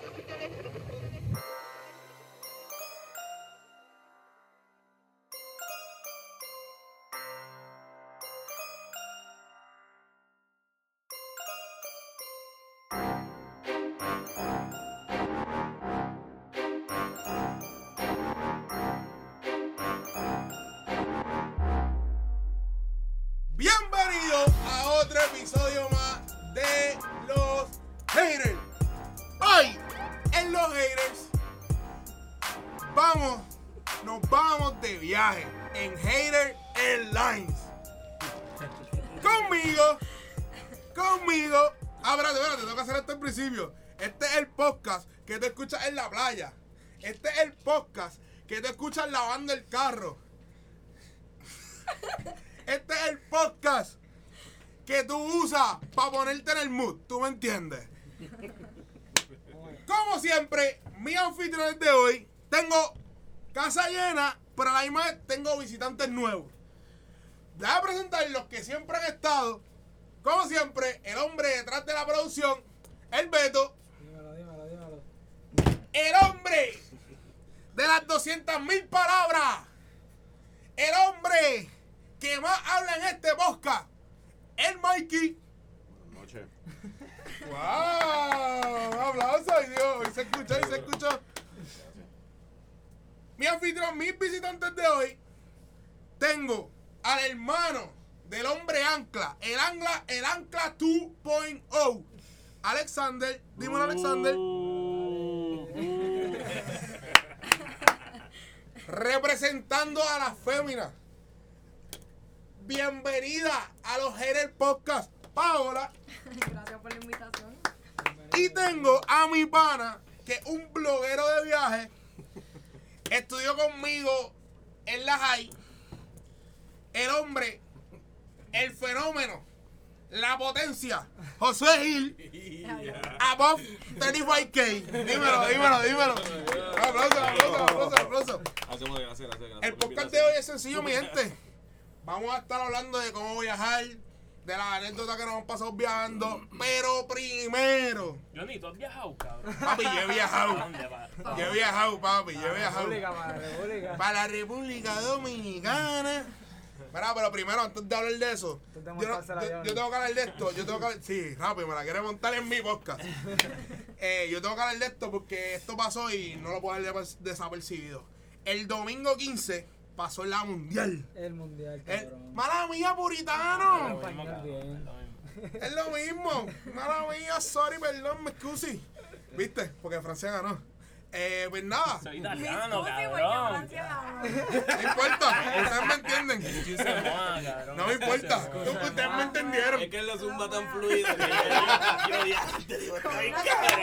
Bienvenidos a otro episodio más de Los Haters. Hoy, en Los Haters, nos vamos de viaje en Hater Airlines. Conmigo. Espérate, tengo que hacer esto al principio. Este es el podcast que te escuchas en la playa. Este es el podcast que te escuchas lavando el carro. Este es el podcast que tú usas para ponerte en el mood. ¿Tú me entiendes? Como siempre, mis anfitriones de hoy, tengo casa llena, pero a la misma vez tengo visitantes nuevos. Déjame presentar los que siempre han estado. Como siempre, el hombre detrás de la producción, el Beto. Dímelo. El hombre de las 200,000 palabras. El hombre que más habla en este podcast, el Mikey. Buenas noches. ¡Wow! Un aplauso, ay Dios. Y se escuchó. Mi anfitrión, mis visitantes de hoy, tengo al hermano del hombre ancla, el ancla 2.0, Alexander. Dímelo, Alexander. Representando a las féminas. Bienvenida a los Haters Podcast, Paola. Gracias por la invitación. Y tengo a mi pana, que es un bloguero de viaje. Estudió conmigo en la high. El hombre, el fenómeno, la potencia, Josué Gil, above 35K. Dímelo. Aplauso. Gracias. El podcast de hoy es sencillo, mi gente. Vamos a estar hablando de cómo viajar, de las anécdotas que nos han pasado viajando. Pero primero, Johnny, ¿tú has viajado, cabrón? papi, yo he viajado. ¿Dónde vas? Yo he viajado, papi, yo he viajado. Para la República. Para la República Dominicana. Mira, pero primero, antes de hablar de eso, Tú te yo montaste el avión. tengo que hablar de esto. Sí, rápido, me la quiere montar en mi podcast. Yo tengo que hablar de esto porque esto pasó y no lo puedo dejar desapercibido. El domingo 15 pasó la mundial. El mundial, cabrón. Mala mía, puritano. Español bien. Es lo mismo. Mala mía, sorry, perdón, me excusi. ¿Viste? Porque Francia ganó. Pues nada. Soy italiano, Excusi, porque cabrón. Francia ganó. No importa, ustedes me entienden. Excuse moi, cabrón. No me importa. Ustedes me entendieron. Es que él lo zumba tan fluido que yo ya te digo, ay,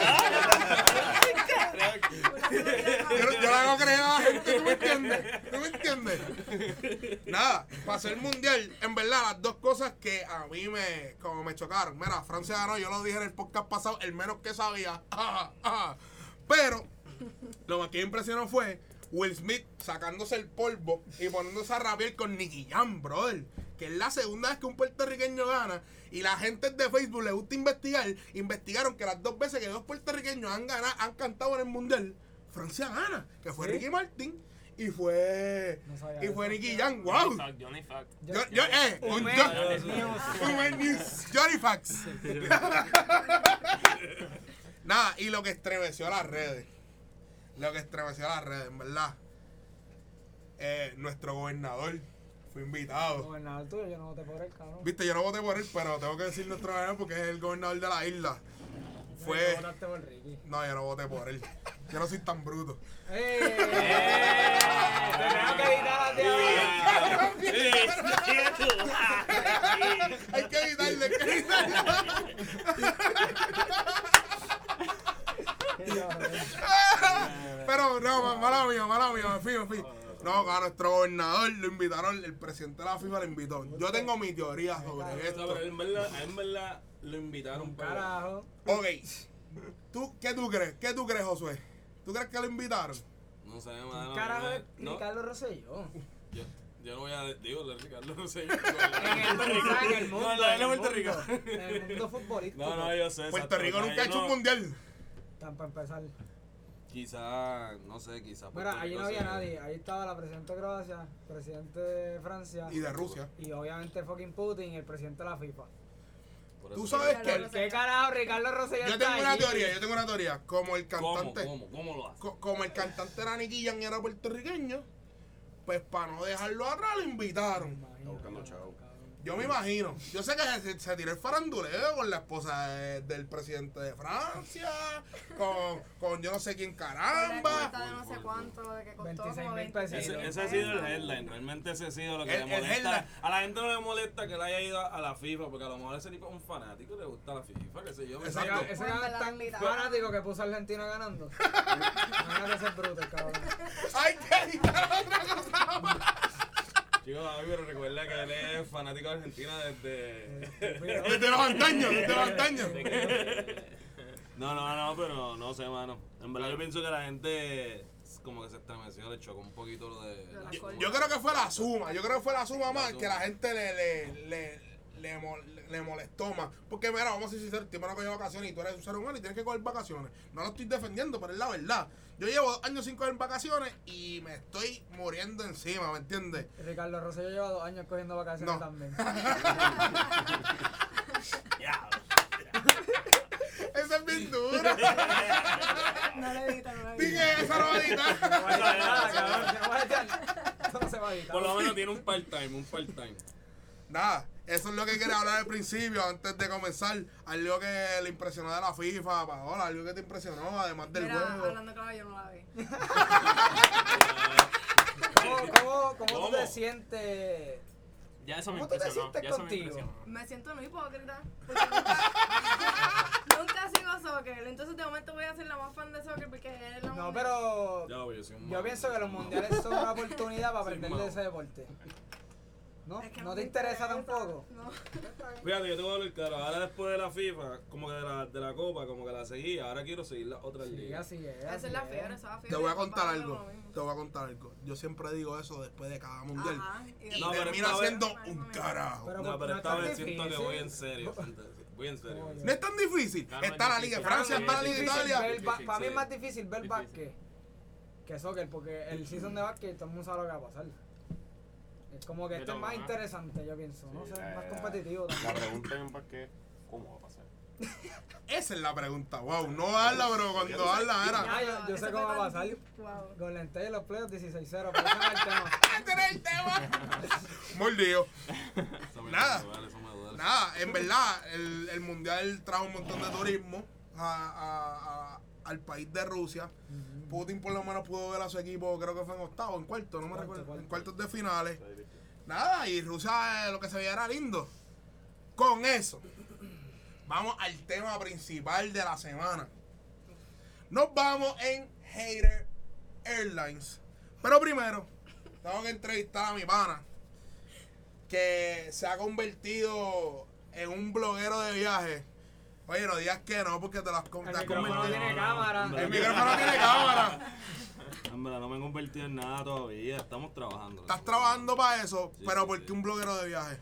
Yo le hago creer a la gente, ¿tú me entiendes? Nada, pasó el mundial. En verdad, las dos cosas que a mí me chocaron. Mira, Francia ganó, yo lo dije en el podcast pasado, el menos que sabía. Pero lo más que me impresionó fue Will Smith sacándose el polvo y poniéndose a rapear con Nicky Jam, brother. Que es la segunda vez que un puertorriqueño gana. Y la gente de Facebook le gusta investigar. Investigaron que las dos veces que dos puertorriqueños han cantado en el mundial, Francia gana. Que fue ¿Sí? Ricky Martin y fue No sabía y fue eso. Nicky Jam. ¡Wow! Johnny Fuck. Human News, Johnny Facts. Nada, y lo que estremeció a las redes. En verdad. Nuestro gobernador fue invitado. Gobernador tuyo, yo no voté por él, cabrón. Viste, yo no voté por él, pero tengo que decir nuestro gobernador porque es el gobernador de la isla. Tú Fue. votaste por Ricky. No, yo no voté por él. Yo no soy tan bruto. ¡Eh! Tenemos que evitar a ti. Hay que evitarle, Pero no, mala mía, me fui. No, a nuestro gobernador lo invitaron, el presidente de la FIFA lo invitó. Yo tengo mi teoría sobre esto. en verdad lo invitaron para. Carajo. Ok, ¿qué tú crees? ¿Qué tú crees, Josué? ¿Tú crees que lo invitaron? No sé, mano. Carajo de No, Ricardo Rosselló. yo no voy a. Digo, de Ricardo, no sé. En el mundo. No, la de Puerto Rico. En el mundo futbolístico. No, yo sé. Puerto exacto, Rico o sea, nunca ha yo hecho un no- mundial. Están para empezar. Quizá, no sé, quizá. Mira, Puerto allí no Rico había se- nadie. Ahí estaba la presidenta de Croacia, presidente de Francia Y de Rusia. y obviamente fucking Putin y el presidente de la FIFA. por Tú eso- sabes Ricardo que ¿Qué carajo Ricardo Rosselló yo está tengo una allí? teoría. Como el cantante, ¿Cómo lo hace? como el cantante era Nicky Jam y era puertorriqueño, pues para no dejarlo atrás lo invitaron. Está buscando chavo. Yo me imagino. Yo sé que se tiró el faranduleo con la esposa del presidente de Francia, con yo no sé quién caramba. De no sé cuánto, de que costó 26.000 como 20 pesos. Ese ha sido el headline, realmente ese ha sido lo que El le molesta. headline. A la gente no le molesta que él haya ido a la FIFA, porque a lo mejor ese tipo es un fanático y le gusta la FIFA, qué sé yo. Exacto. Ese Bueno, es tan verdad. fanático que puso a Argentina ganando. Imagínate ese bruto, cabrón. ¡Ay, qué otra cosa! Chicos, a mí pero recuerda que él es fanático de Argentina desde... Desde los antaños, desde los antaños. No, pero no sé, mano. En verdad yo pienso que la gente como que se estremeció, le chocó un poquito lo de... la Yo, colma. yo creo que fue la suma. Yo creo que fue la suma más que la gente le molestó más. Porque, mira, vamos a ser sinceros, el tipo no cogió vacaciones y tú eres un ser humano y tienes que coger vacaciones. No lo estoy defendiendo, pero es la verdad. Yo llevo 2 años sin coger vacaciones y me estoy muriendo encima, ¿me entiendes? Ricardo Rosselló lleva 2 años cogiendo vacaciones No. también. Esa es bien dura. No le edita, no le edita. Dije esa no va a editar. No va a editar nada, cabrón. No va a editar. Eso no se va a editar. Por lo menos tiene un part-time. Nada, eso es lo que quería hablar al principio, antes de comenzar. Algo que le impresionó de la FIFA, Paola, algo que te impresionó, además del Mira, juego. hablando claro, yo no la vi. ¿Cómo tú te sientes? Ya eso me ¿Cómo tú te impresionó. sientes Ya eso me contigo? impresionó. Me siento no hipócrita. Porque nunca sigo soccer. Entonces, de momento voy a ser la más fan de soccer porque es la No, mundial. pero Yo soy un yo malo. pienso que los mundiales son una oportunidad para Soy aprender malo. de ese deporte. ¿No? Es que ¿No te interesa tampoco? No. Fíjate, yo te voy a hablar claro. Ahora después de la FIFA, como que de la Copa, como que la seguí. Ahora quiero seguir las otras Sí, ligas. así es. Esa así es la es. fiebre, esa es la fiebre. Te voy a contar Papá, algo. lo mismo. Te voy a contar algo. Yo siempre digo eso después de cada mundial. Ajá, Y No, pero termina esta vez- siendo un carajo. Pero No, pero no es esta tan vez siento que difícil. voy en serio. Voy en serio. Oye. No es tan difícil. Claro, Está es la Liga de difícil. Francia, está la Liga de Italia. Para mí es Sí. más difícil ver Difícil. básquet que soccer, porque el season de básquet todo el mundo sabe lo que va a pasar. Es como que este es más interesante, yo pienso. No sé, más competitivo La también. pregunta en básquet, ¿cómo va a pasar? Esa es la pregunta. Wow, no darla, pero cuando darla era. Ah, yo sé Ese cómo fue va a tan pasar. deep, wow. Con Lentey y los playoffs 16-0, pero ese no es el tema. Ese era el tema. Mordido. Eso me Nada. duele, eso me duele. Nada, en verdad, el mundial trajo un montón de turismo al país de Rusia. Putin por lo menos pudo ver a su equipo, creo que fue en octavo, en cuarto, no me Cuarto, recuerdo, cuarto. en cuartos de finales. Nada, y Rusia lo que se veía era lindo. Con eso, vamos al tema principal de la semana. Nos vamos en Hater Airlines. Pero primero, tengo que entrevistar a mi pana, que se ha convertido en un bloguero de viaje. Oye, no digas que no, porque te lo has El convertido. micrófono tiene cámara. no. El micrófono tiene cámara. En verdad no me he convertido en nada todavía. Estamos trabajando. Estás trabajando para eso, Sí, pero sí, ¿por sí. qué un bloguero de viaje?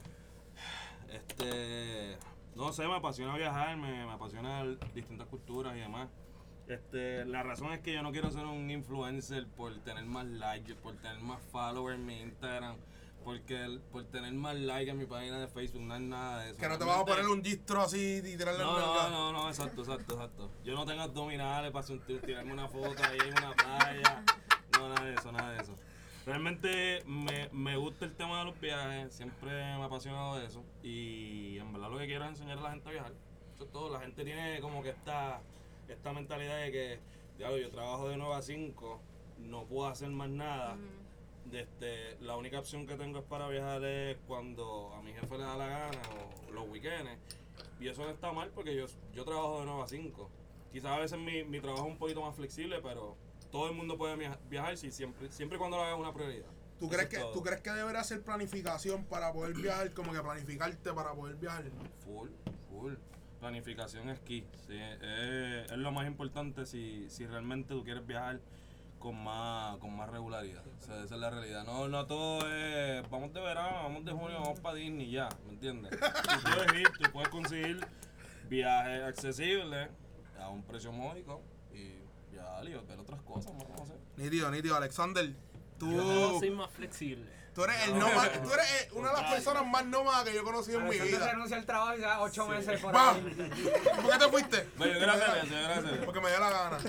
No sé, me apasiona viajar, me apasiona distintas culturas y demás. La razón es que yo no quiero ser un influencer por tener más likes, por tener más followers en mi Instagram, porque por tener más likes en mi página de Facebook, no es nada de eso. Que no te vas a Realmente- poner un gistro así y tirarle el No, exacto. Yo no tengo abdominales para tirarme una foto ahí en una playa. No, nada de eso. Realmente me gusta el tema de los viajes, siempre me ha apasionado de eso. Y en verdad lo que quiero es enseñar a la gente a viajar. Eso es todo. La gente tiene como que esta mentalidad de que, diablo, yo trabajo de 9 a 5, no puedo hacer más nada. La única opción que tengo es para viajar es cuando a mi jefe le da la gana o los weekends. Y eso no está mal porque yo trabajo de 9 a 5. Quizás a veces mi trabajo es un poquito más flexible, pero todo el mundo puede viajar siempre y cuando lo haga una prioridad. ¿Tú Eso crees, es que, todo. ¿Tú crees que debería hacer planificación para poder viajar? Como que planificarte para poder viajar. Full. Planificación es key. Sí, es lo más importante si realmente tú quieres viajar con más regularidad. O sea, esa es la realidad. No todo es vamos de verano, vamos de junio, vamos para Disney ya, ¿me entiendes? Tú puedes ir, tú puedes conseguir viajes accesibles a un precio módico y ya, lío, ver otras cosas, no sé. Nítido, Alexander. Yo soy más flexible. Tú eres el nómada, tú eres una de las personas más nómadas que yo he conocido en mi Alexander vida. renuncia al trabajo y se da 8 meses por ¡Va! ahí. ¿Por qué te fuiste? Bueno, yo quiero hacer eso. Porque me dio la gana.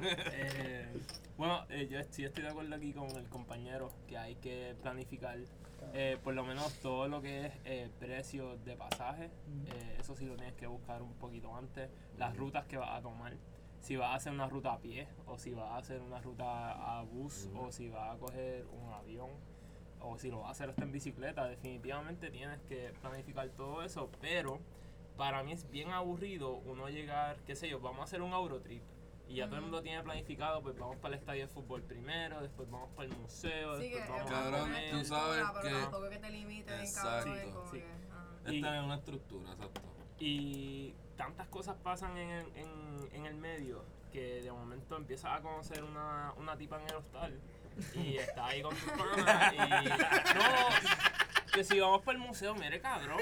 Bueno, yo sí estoy de acuerdo aquí con el compañero que hay que planificar por lo menos todo lo que es precio de pasaje. Eso sí lo tienes que buscar un poquito antes. Las rutas que vas a tomar. Si vas a hacer una ruta a pie o si vas a hacer una ruta a bus o si vas a coger un avión o si lo vas a hacer hasta en bicicleta. Definitivamente tienes que planificar todo eso, pero para mí es bien aburrido uno llegar, qué sé yo, vamos a hacer un Eurotrip y ya todo el mundo tiene planificado, pues vamos para el estadio de fútbol primero, después vamos para el museo, Sí, después que vamos Cabrón, a poner comer. tú sabes pero que- tampoco que te limiten, Exacto. cabrón, como Sí. que, ajá. Es tener una estructura, exacto. Y tantas cosas pasan en el medio que de momento empiezas a conocer una tipa en el hostal y está ahí con tus panas y no, que si vamos para el museo, mire cabrón,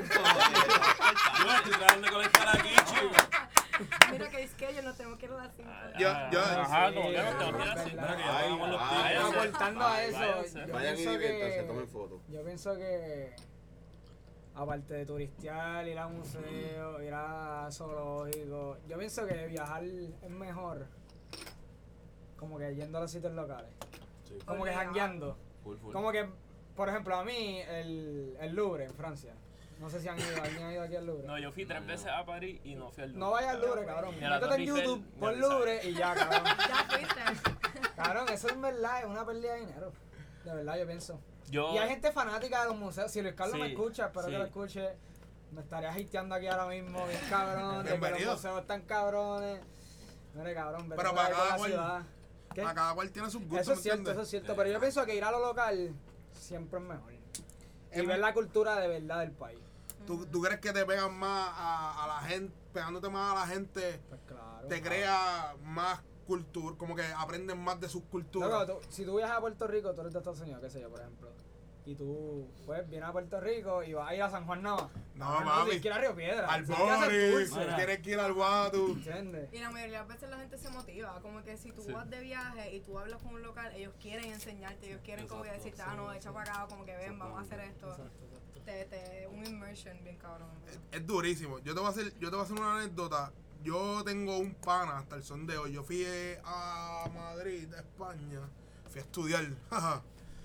Yo estoy tratando de conectar aquí, chico. Mira que es que yo nos tenemos que ir a las 5. ajá, como que no Sí, tengo que ir así. verdad. Mira que ya pagamos los Ay, tickets. váyanse. Aportando a eso, Váyanse. yo Vayan y pienso diviértanse, que tomen fotos. yo pienso que aparte de turistear, ir a museos, ir a zoológicos, yo pienso que viajar es mejor como que yendo a los sitios locales, Sí, como que jangueando, full. como que, por ejemplo, a mí el Louvre en Francia, no sé si han ido, ¿alguien ha ido aquí al Louvre? No, yo fui 3 veces a París y no fui al Louvre. No vayas al Louvre, cabrón, Ni a la métete en Torre Eiffel, YouTube, ni pon al Versailles. Louvre y ya, cabrón. Ya fuiste. Cabrón, eso en verdad es una pérdida de dinero, de verdad yo pienso. Yo, Y hay gente fanática de los museos. Si Luis Carlos me Sí, escucha, espero sí. que lo escuche. Me estaría hateando aquí ahora mismo, bien cabrón. De que los Bienvenido. museos están cabrones. Mire, cabrón, vete Pero por para ahí por cada la cual- ciudad. ¿Qué? A cada cual tiene sus gustos, Eso es ¿me cierto, entiendes? eso es cierto. Pero yo pienso que ir a lo local siempre es mejor. Y Es- ver la cultura de verdad del país. ¿Tú crees que te pegan más a la gente, pegándote más a la gente, Pues claro. te crea más cultura, como que aprenden más de sus culturas? Loco, si tú viajas a Puerto Rico, tú eres de Estados Unidos, qué sé yo, por ejemplo. Y tú, pues, vienes a Puerto Rico y vas a ir a San Juan nada más. No, Ah, mami. tienes que ir a Río Piedra. Al tienes que hacer Boris, tours, tienes que ir al Guatu. ¿entiendes? Y la mayoría de las veces la gente se motiva, como que si tú Sí. vas de viaje y tú hablas con un local, ellos quieren enseñarte, ellos quieren como que Exacto, decirte, sí, no, echa sí. para acá, como que ven, vamos a hacer Exactamente. esto. Un immersion bien cabrón. Es durísimo. Yo te voy a hacer una anécdota. Yo tengo un pana hasta el son de hoy. Yo fui a Madrid, a España. Fui a estudiar. Jaja.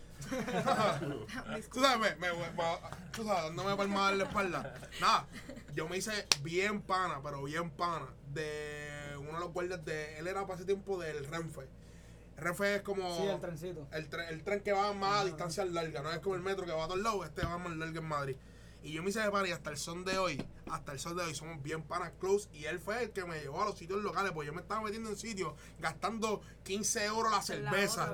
Tú sabes, tú sabes, dándome palmadas en la espalda. Nada, yo me hice bien pana, pero bien pana, de uno de los guardias de. Él era para ese tiempo del Renfe. El Renfe es como. Sí, el trencito. El tren que va más a distancias largas, no es como el metro que va a todos lados, este va más largo en Madrid. Y yo me hice de pana y hasta el son de hoy somos bien panas close. Y él fue el que me llevó a los sitios locales, porque yo me estaba metiendo en sitios gastando 15 euros la cerveza.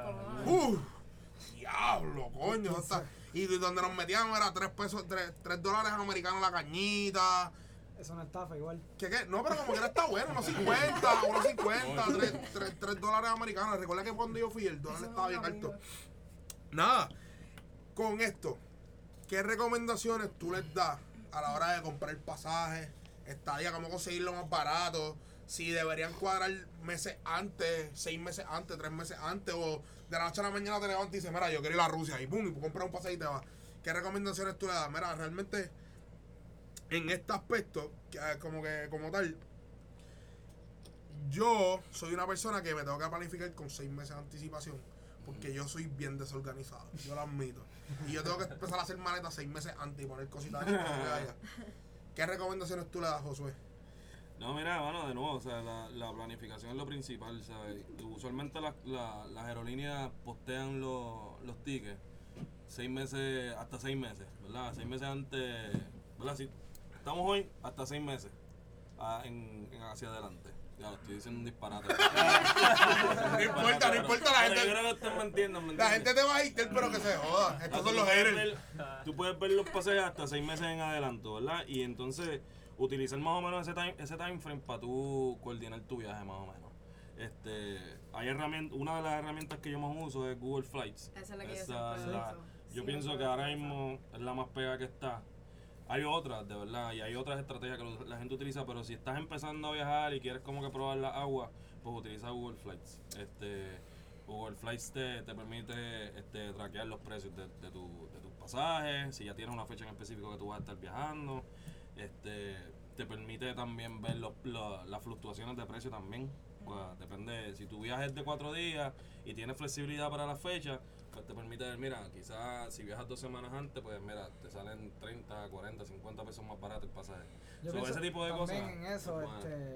Diablo, coño. Y donde nos metíamos era $3 americanos la cañita. Es una estafa igual. ¿Qué? No, pero como que está bueno, unos 50, $3 americanos. Recuerda que cuando yo fui el dólar estaba bien alto. Nada, con esto, ¿qué recomendaciones tú les das a la hora de comprar pasajes, estadía, cómo conseguirlo más barato? Si deberían cuadrar meses antes, 6 meses antes, 3 meses antes, o de la noche a la mañana te levantas y dices, mira, yo quiero ir a Rusia, y pum, y compras un pasaje y te vas. ¿Qué recomendaciones tú le das? Mira, realmente, en este aspecto, como tal, yo soy una persona que me tengo que planificar con 6 meses de anticipación. Porque yo soy bien desorganizado, yo lo admito. Y yo tengo que empezar a hacer maletas 6 meses antes y poner cositas aquí para que vaya. ¿Qué recomendaciones tú le das, Josué? No, mira, bueno, de nuevo, o sea, la planificación es lo principal, ¿sabes? Usualmente las aerolíneas postean los tickets 6 meses, hasta 6 meses, ¿verdad? 6 meses antes, ¿verdad? Si estamos hoy, hasta 6 meses hacia adelante. Ya lo estoy diciendo un disparate. No importa, la Yo gente. creo que ustedes me entienden, ¿me La entienden? gente te va a ir, pero que se joda. Estos son los haters. Tú puedes ver los pasajes hasta 6 meses en adelanto, ¿verdad? Y entonces utilizar más o menos ese time frame para tú coordinar tu viaje más o menos. Hay una de las herramientas que yo más uso es Google Flights. Esa es la que yo Esa siempre es uso. yo Sí, pienso me que ahora acuerdo. mismo es la más pega que está. Hay otras, de verdad, y hay otras estrategias que la gente utiliza, pero si estás empezando a viajar y quieres como que probar la agua, pues utiliza Google Flights. Google Flights te permite traquear los precios de tus pasajes, si ya tienes una fecha en específico que tú vas a estar viajando. Te permite también ver las fluctuaciones de precio también. Pues, depende, si tu viaje es de 4 días y tienes flexibilidad para la fecha, pues te permite ver, mira, quizás si viajas 2 semanas antes, pues mira, te salen 30, 40, 50 pesos más barato el pasaje. Yo So, pienso ese tipo de también cosas. en eso, pues,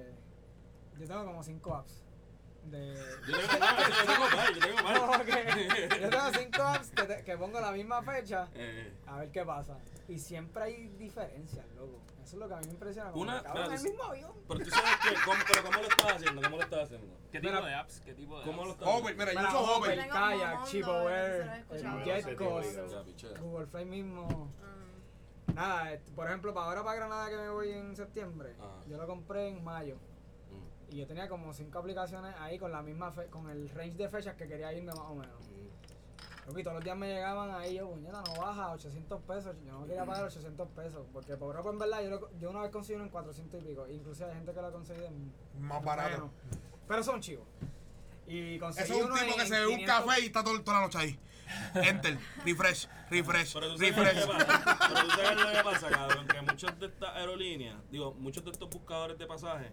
yo tengo como 5 apps. Yo tengo más. No, que yo tengo 5 apps que pongo la misma fecha a ver qué pasa. Y siempre hay diferencias, loco. Eso es lo que a mí me impresiona. Como Una- que, cabrón, espérate, el mismo avión. Pero tú sabes que, ¿cómo lo estás haciendo? ¿Qué tipo Mira, de apps? ¿Qué tipo de ¿Cómo lo apps? estás Hover, mira, yo Mira, uso Hover, Hover. Tengo Kayak, Momondo, Chipower, no sé si lo has escuchado. el No, Jet ese Coast, tipo de- Ya, pichea. Google Flight mismo. Ah. Nada, por ejemplo, para Granada que me voy en septiembre, yo lo compré en mayo. Mm, Y yo tenía como 5 aplicaciones ahí con la misma con el range de fechas que quería irme más o menos. mm. Y todos los días me llegaban ahí, yo, puñeta, no baja, 800 pesos. Yo no quería pagar 800 pesos. Porque por Europa, en verdad, yo una vez conseguí uno en 400 y pico. Inclusive hay gente que lo ha conseguido en Más barato. menos. Pero son chivos. Y conseguí Ese es un uno tipo que en se bebe un 500. café y está toda la noche ahí. Enter, refresh, refresh, Pero tú sabes lo refresh. que pasa, pero tú sabes lo que pasa, cabrón, que muchas de estas aerolíneas, muchos de estos buscadores de pasajes,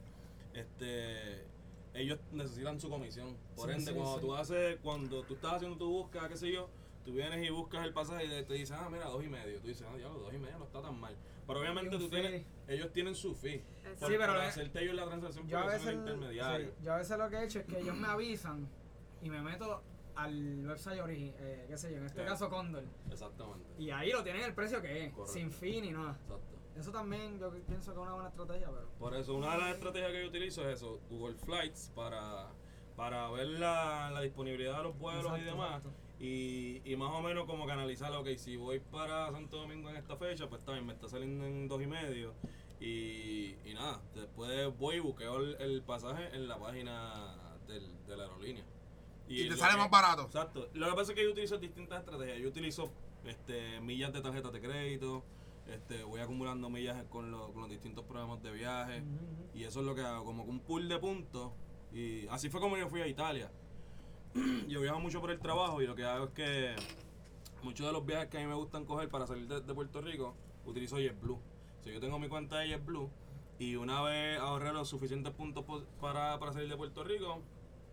ellos necesitan su comisión. Por Sí, ende, sí, cuando tú estás haciendo tu búsqueda, qué sé yo, tú vienes y buscas el pasaje y te dicen, mira, 2.5. Tú dices, ya los 2.5 no está tan mal. Pero obviamente Y un fee. ellos tienen su fee. Exacto. Sí, pero por le- hacerte ellos la transacción, Yo a porque veces, son el intermediario. sí, yo a veces lo que he hecho es que ellos me avisan y me meto al website qué sé yo, en este Sí. caso Condor. Exactamente. Y ahí lo tienen el precio que es, Correcto. sin fin ni nada. Exacto. Eso también yo pienso que es una buena estrategia, pero... Por eso, una de las estrategias que yo utilizo es eso, Google Flights, para ver la disponibilidad de los vuelos y Exacto, demás. exacto. Y más o menos como canalizar, ok, si voy para Santo Domingo en esta fecha, pues también me está saliendo en 2.5. Y nada, después voy y buqueo el pasaje en la página de la aerolínea. Y te lo sale que- más barato. Exacto. Lo que pasa es que yo utilizo distintas estrategias. Yo utilizo millas de tarjetas de crédito, voy acumulando millas con los distintos programas de viaje. Y eso es lo que hago, como que un pool de puntos. Y así fue como yo fui a Italia. Yo viajo mucho por el trabajo y lo que hago es que muchos de los viajes que a mí me gustan coger para salir de Puerto Rico, utilizo JetBlue. So, yo tengo mi cuenta de JetBlue y una vez ahorré los suficientes puntos para salir de Puerto Rico,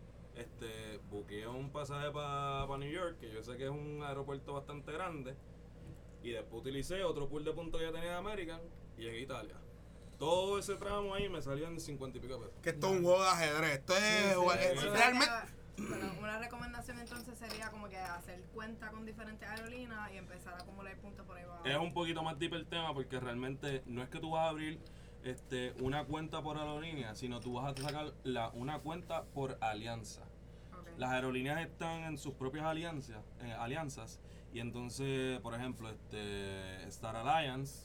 buqueé un pasaje para New York, que yo sé que es un aeropuerto bastante grande, y después utilicé otro pool de puntos que yo tenía de American y llegué a Italia. Todo ese tramo ahí me salió en 50 y pico pesos. Que esto es un juego de ajedrez. Esto es. sí. Realmente. Bueno, una recomendación entonces sería como que hacer cuenta con diferentes aerolíneas y empezar a acumular puntos por ahí abajo. Es un poquito más deep el tema porque realmente no es que tú vas a abrir una cuenta por aerolínea, sino tú vas a sacar una cuenta por alianza. Ok. Las aerolíneas están en sus propias alianzas y entonces, por ejemplo, Star Alliance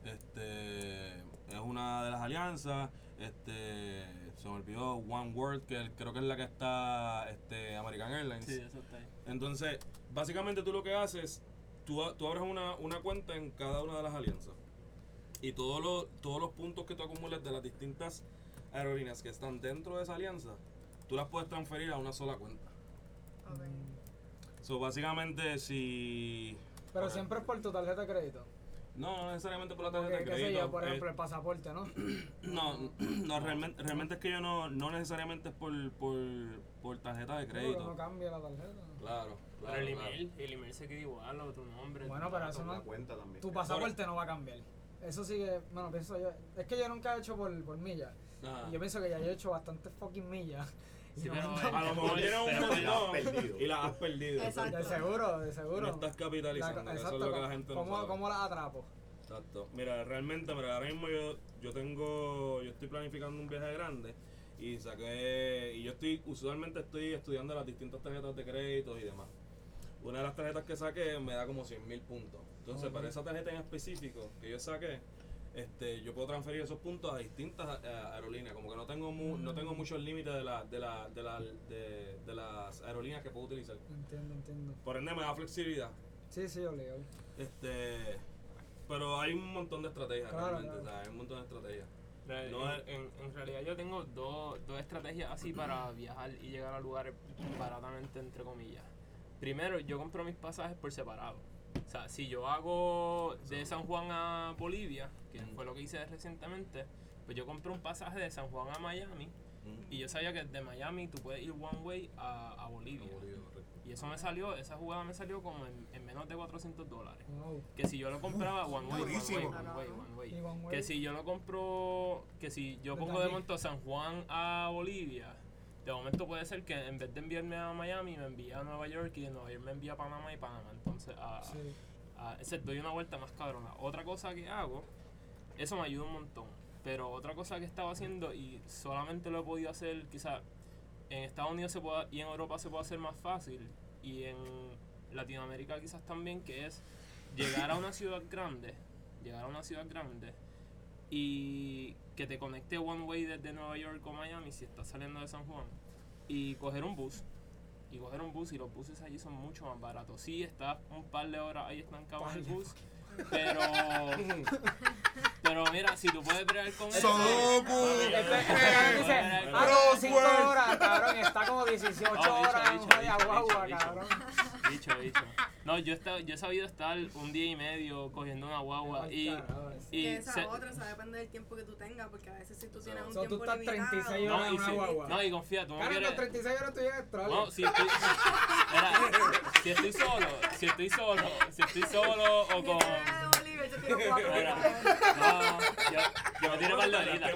es una de las alianzas. Se me olvidó One World, que creo que es la que está American Airlines. Sí, eso está ahí. Entonces, básicamente tú lo que haces, tú abres una cuenta en cada una de las alianzas. Y todos los puntos que tú acumules de las distintas aerolíneas que están dentro de esa alianza, tú las puedes transferir a una sola cuenta. Ok. So, básicamente, si... Pero Ok. siempre es por tu tarjeta de crédito. No necesariamente por la Porque, tarjeta de qué sé crédito. yo, por ejemplo, el pasaporte, ¿no? No, realmente es que yo no necesariamente es por tarjeta de Seguro crédito. no cambia la tarjeta. Claro, Pero claro. el email se queda igual, o tu nombre. Bueno, tu pero dato. eso La no... cuenta también. Tu pasaporte no va a cambiar. Eso sí que, bueno, pienso yo. Es que yo nunca he hecho por millas. Ajá. Y yo pienso que ya yo he hecho bastantes fucking millas. Y Sí, no pero me han A lo mejor tienes un Pero te la has montón perdido. y las has perdido. Exacto. De seguro, de No seguro. estás capitalizando, que eso es lo que la gente no sabe. ¿Cómo las atrapo? Exacto. Mira, ahora mismo yo estoy planificando un viaje grande y usualmente estoy estudiando las distintas tarjetas de crédito y demás. Una de las tarjetas que saqué me da como 100.000 puntos. Entonces, para esa tarjeta en específico que yo saqué, yo puedo transferir esos puntos a distintas aerolíneas. Como que no tengo muchos límites de las aerolíneas que puedo utilizar. Entiendo. Por ende, me da flexibilidad. Sí, obligado. pero hay un montón de estrategias Claro, realmente, claro. o sea, hay un montón de estrategias. No, en realidad yo tengo dos estrategias así para viajar y llegar a lugares baratamente, entre comillas. Primero, yo compro mis pasajes por separado. O sea, si yo hago de San Juan a Bolivia, que fue lo que hice recientemente, pues yo compré un pasaje de San Juan a Miami y yo sabía que de Miami tú puedes ir one way a Bolivia. Y eso esa jugada me salió como en menos de $400. Wow. Que si yo lo compraba one way. Y one way. Que si yo lo compro, que si yo pongo de monto San Juan a Bolivia, de momento puede ser que en vez de enviarme a Miami, me envía a Nueva York y de Nueva York me envía a Panamá y Panamá. Entonces, doy una vuelta más cabrona. Otra cosa que hago, eso me ayuda un montón. Pero otra cosa que estaba haciendo y solamente lo he podido hacer quizás en Estados Unidos y en Europa se puede hacer más fácil y en Latinoamérica quizás también, que es llegar a una ciudad grande y que te conecte one way desde Nueva York o Miami si estás saliendo de San Juan y coger un bus y los buses allí son mucho más baratos. Sí, estás un par de horas ahí estancado en el bus, pero mira, si tú puedes bregar con eso. Dice, 5 horas, cabrón, está como 18 horas en jodida guagua, cabrón. Bicho. No, yo he sabido estar un día y medio cogiendo una guagua y Que esa otra, eso depende del tiempo que tú tengas, porque a veces si tú tienes un So, tú tiempo estás limitado. 36 horas en una guagua. No, y confía, tú no Claro, quieres. con 36 horas tú llegas a Australia. No, si estoy solo o con. Bolívar, yo quiero 4 Mira, horas. no, yo me tiro para la ahorita.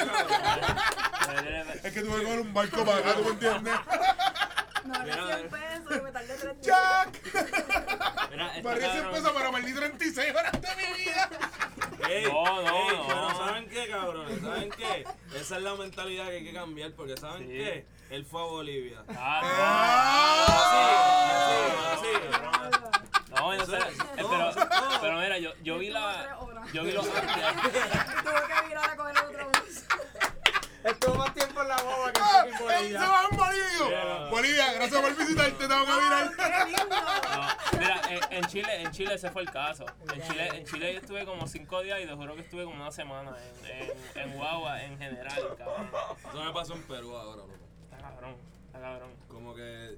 Es que tuve que coger un barco para acá, ¿tú me entiendes? No, ahora 100 pesos y me tardé 3 días. ¡Jack! Mira, Me arriesgué 100 pesos, pero perdí 36 horas de mi vida. Pero ¿saben qué, cabrones? ¿Saben qué? Esa es la mentalidad que hay que cambiar, porque ¿saben qué? Él fue a Bolivia. Pero mira, yo vi los Tuve que virar a coger otro bus. Estuvo más tiempo en la guagua que en ¡Él se Bolivia. va en Bolivia! Bolivia, gracias por visitarte, tengo que mirar. ¡Qué lindo! Mira, en Chile ese fue el caso. En Chile yo estuve como 5 días y te juro que estuve como una semana en guagua en general, cabrón. Eso me pasó en Perú ahora, loco. Está cabrón. Como que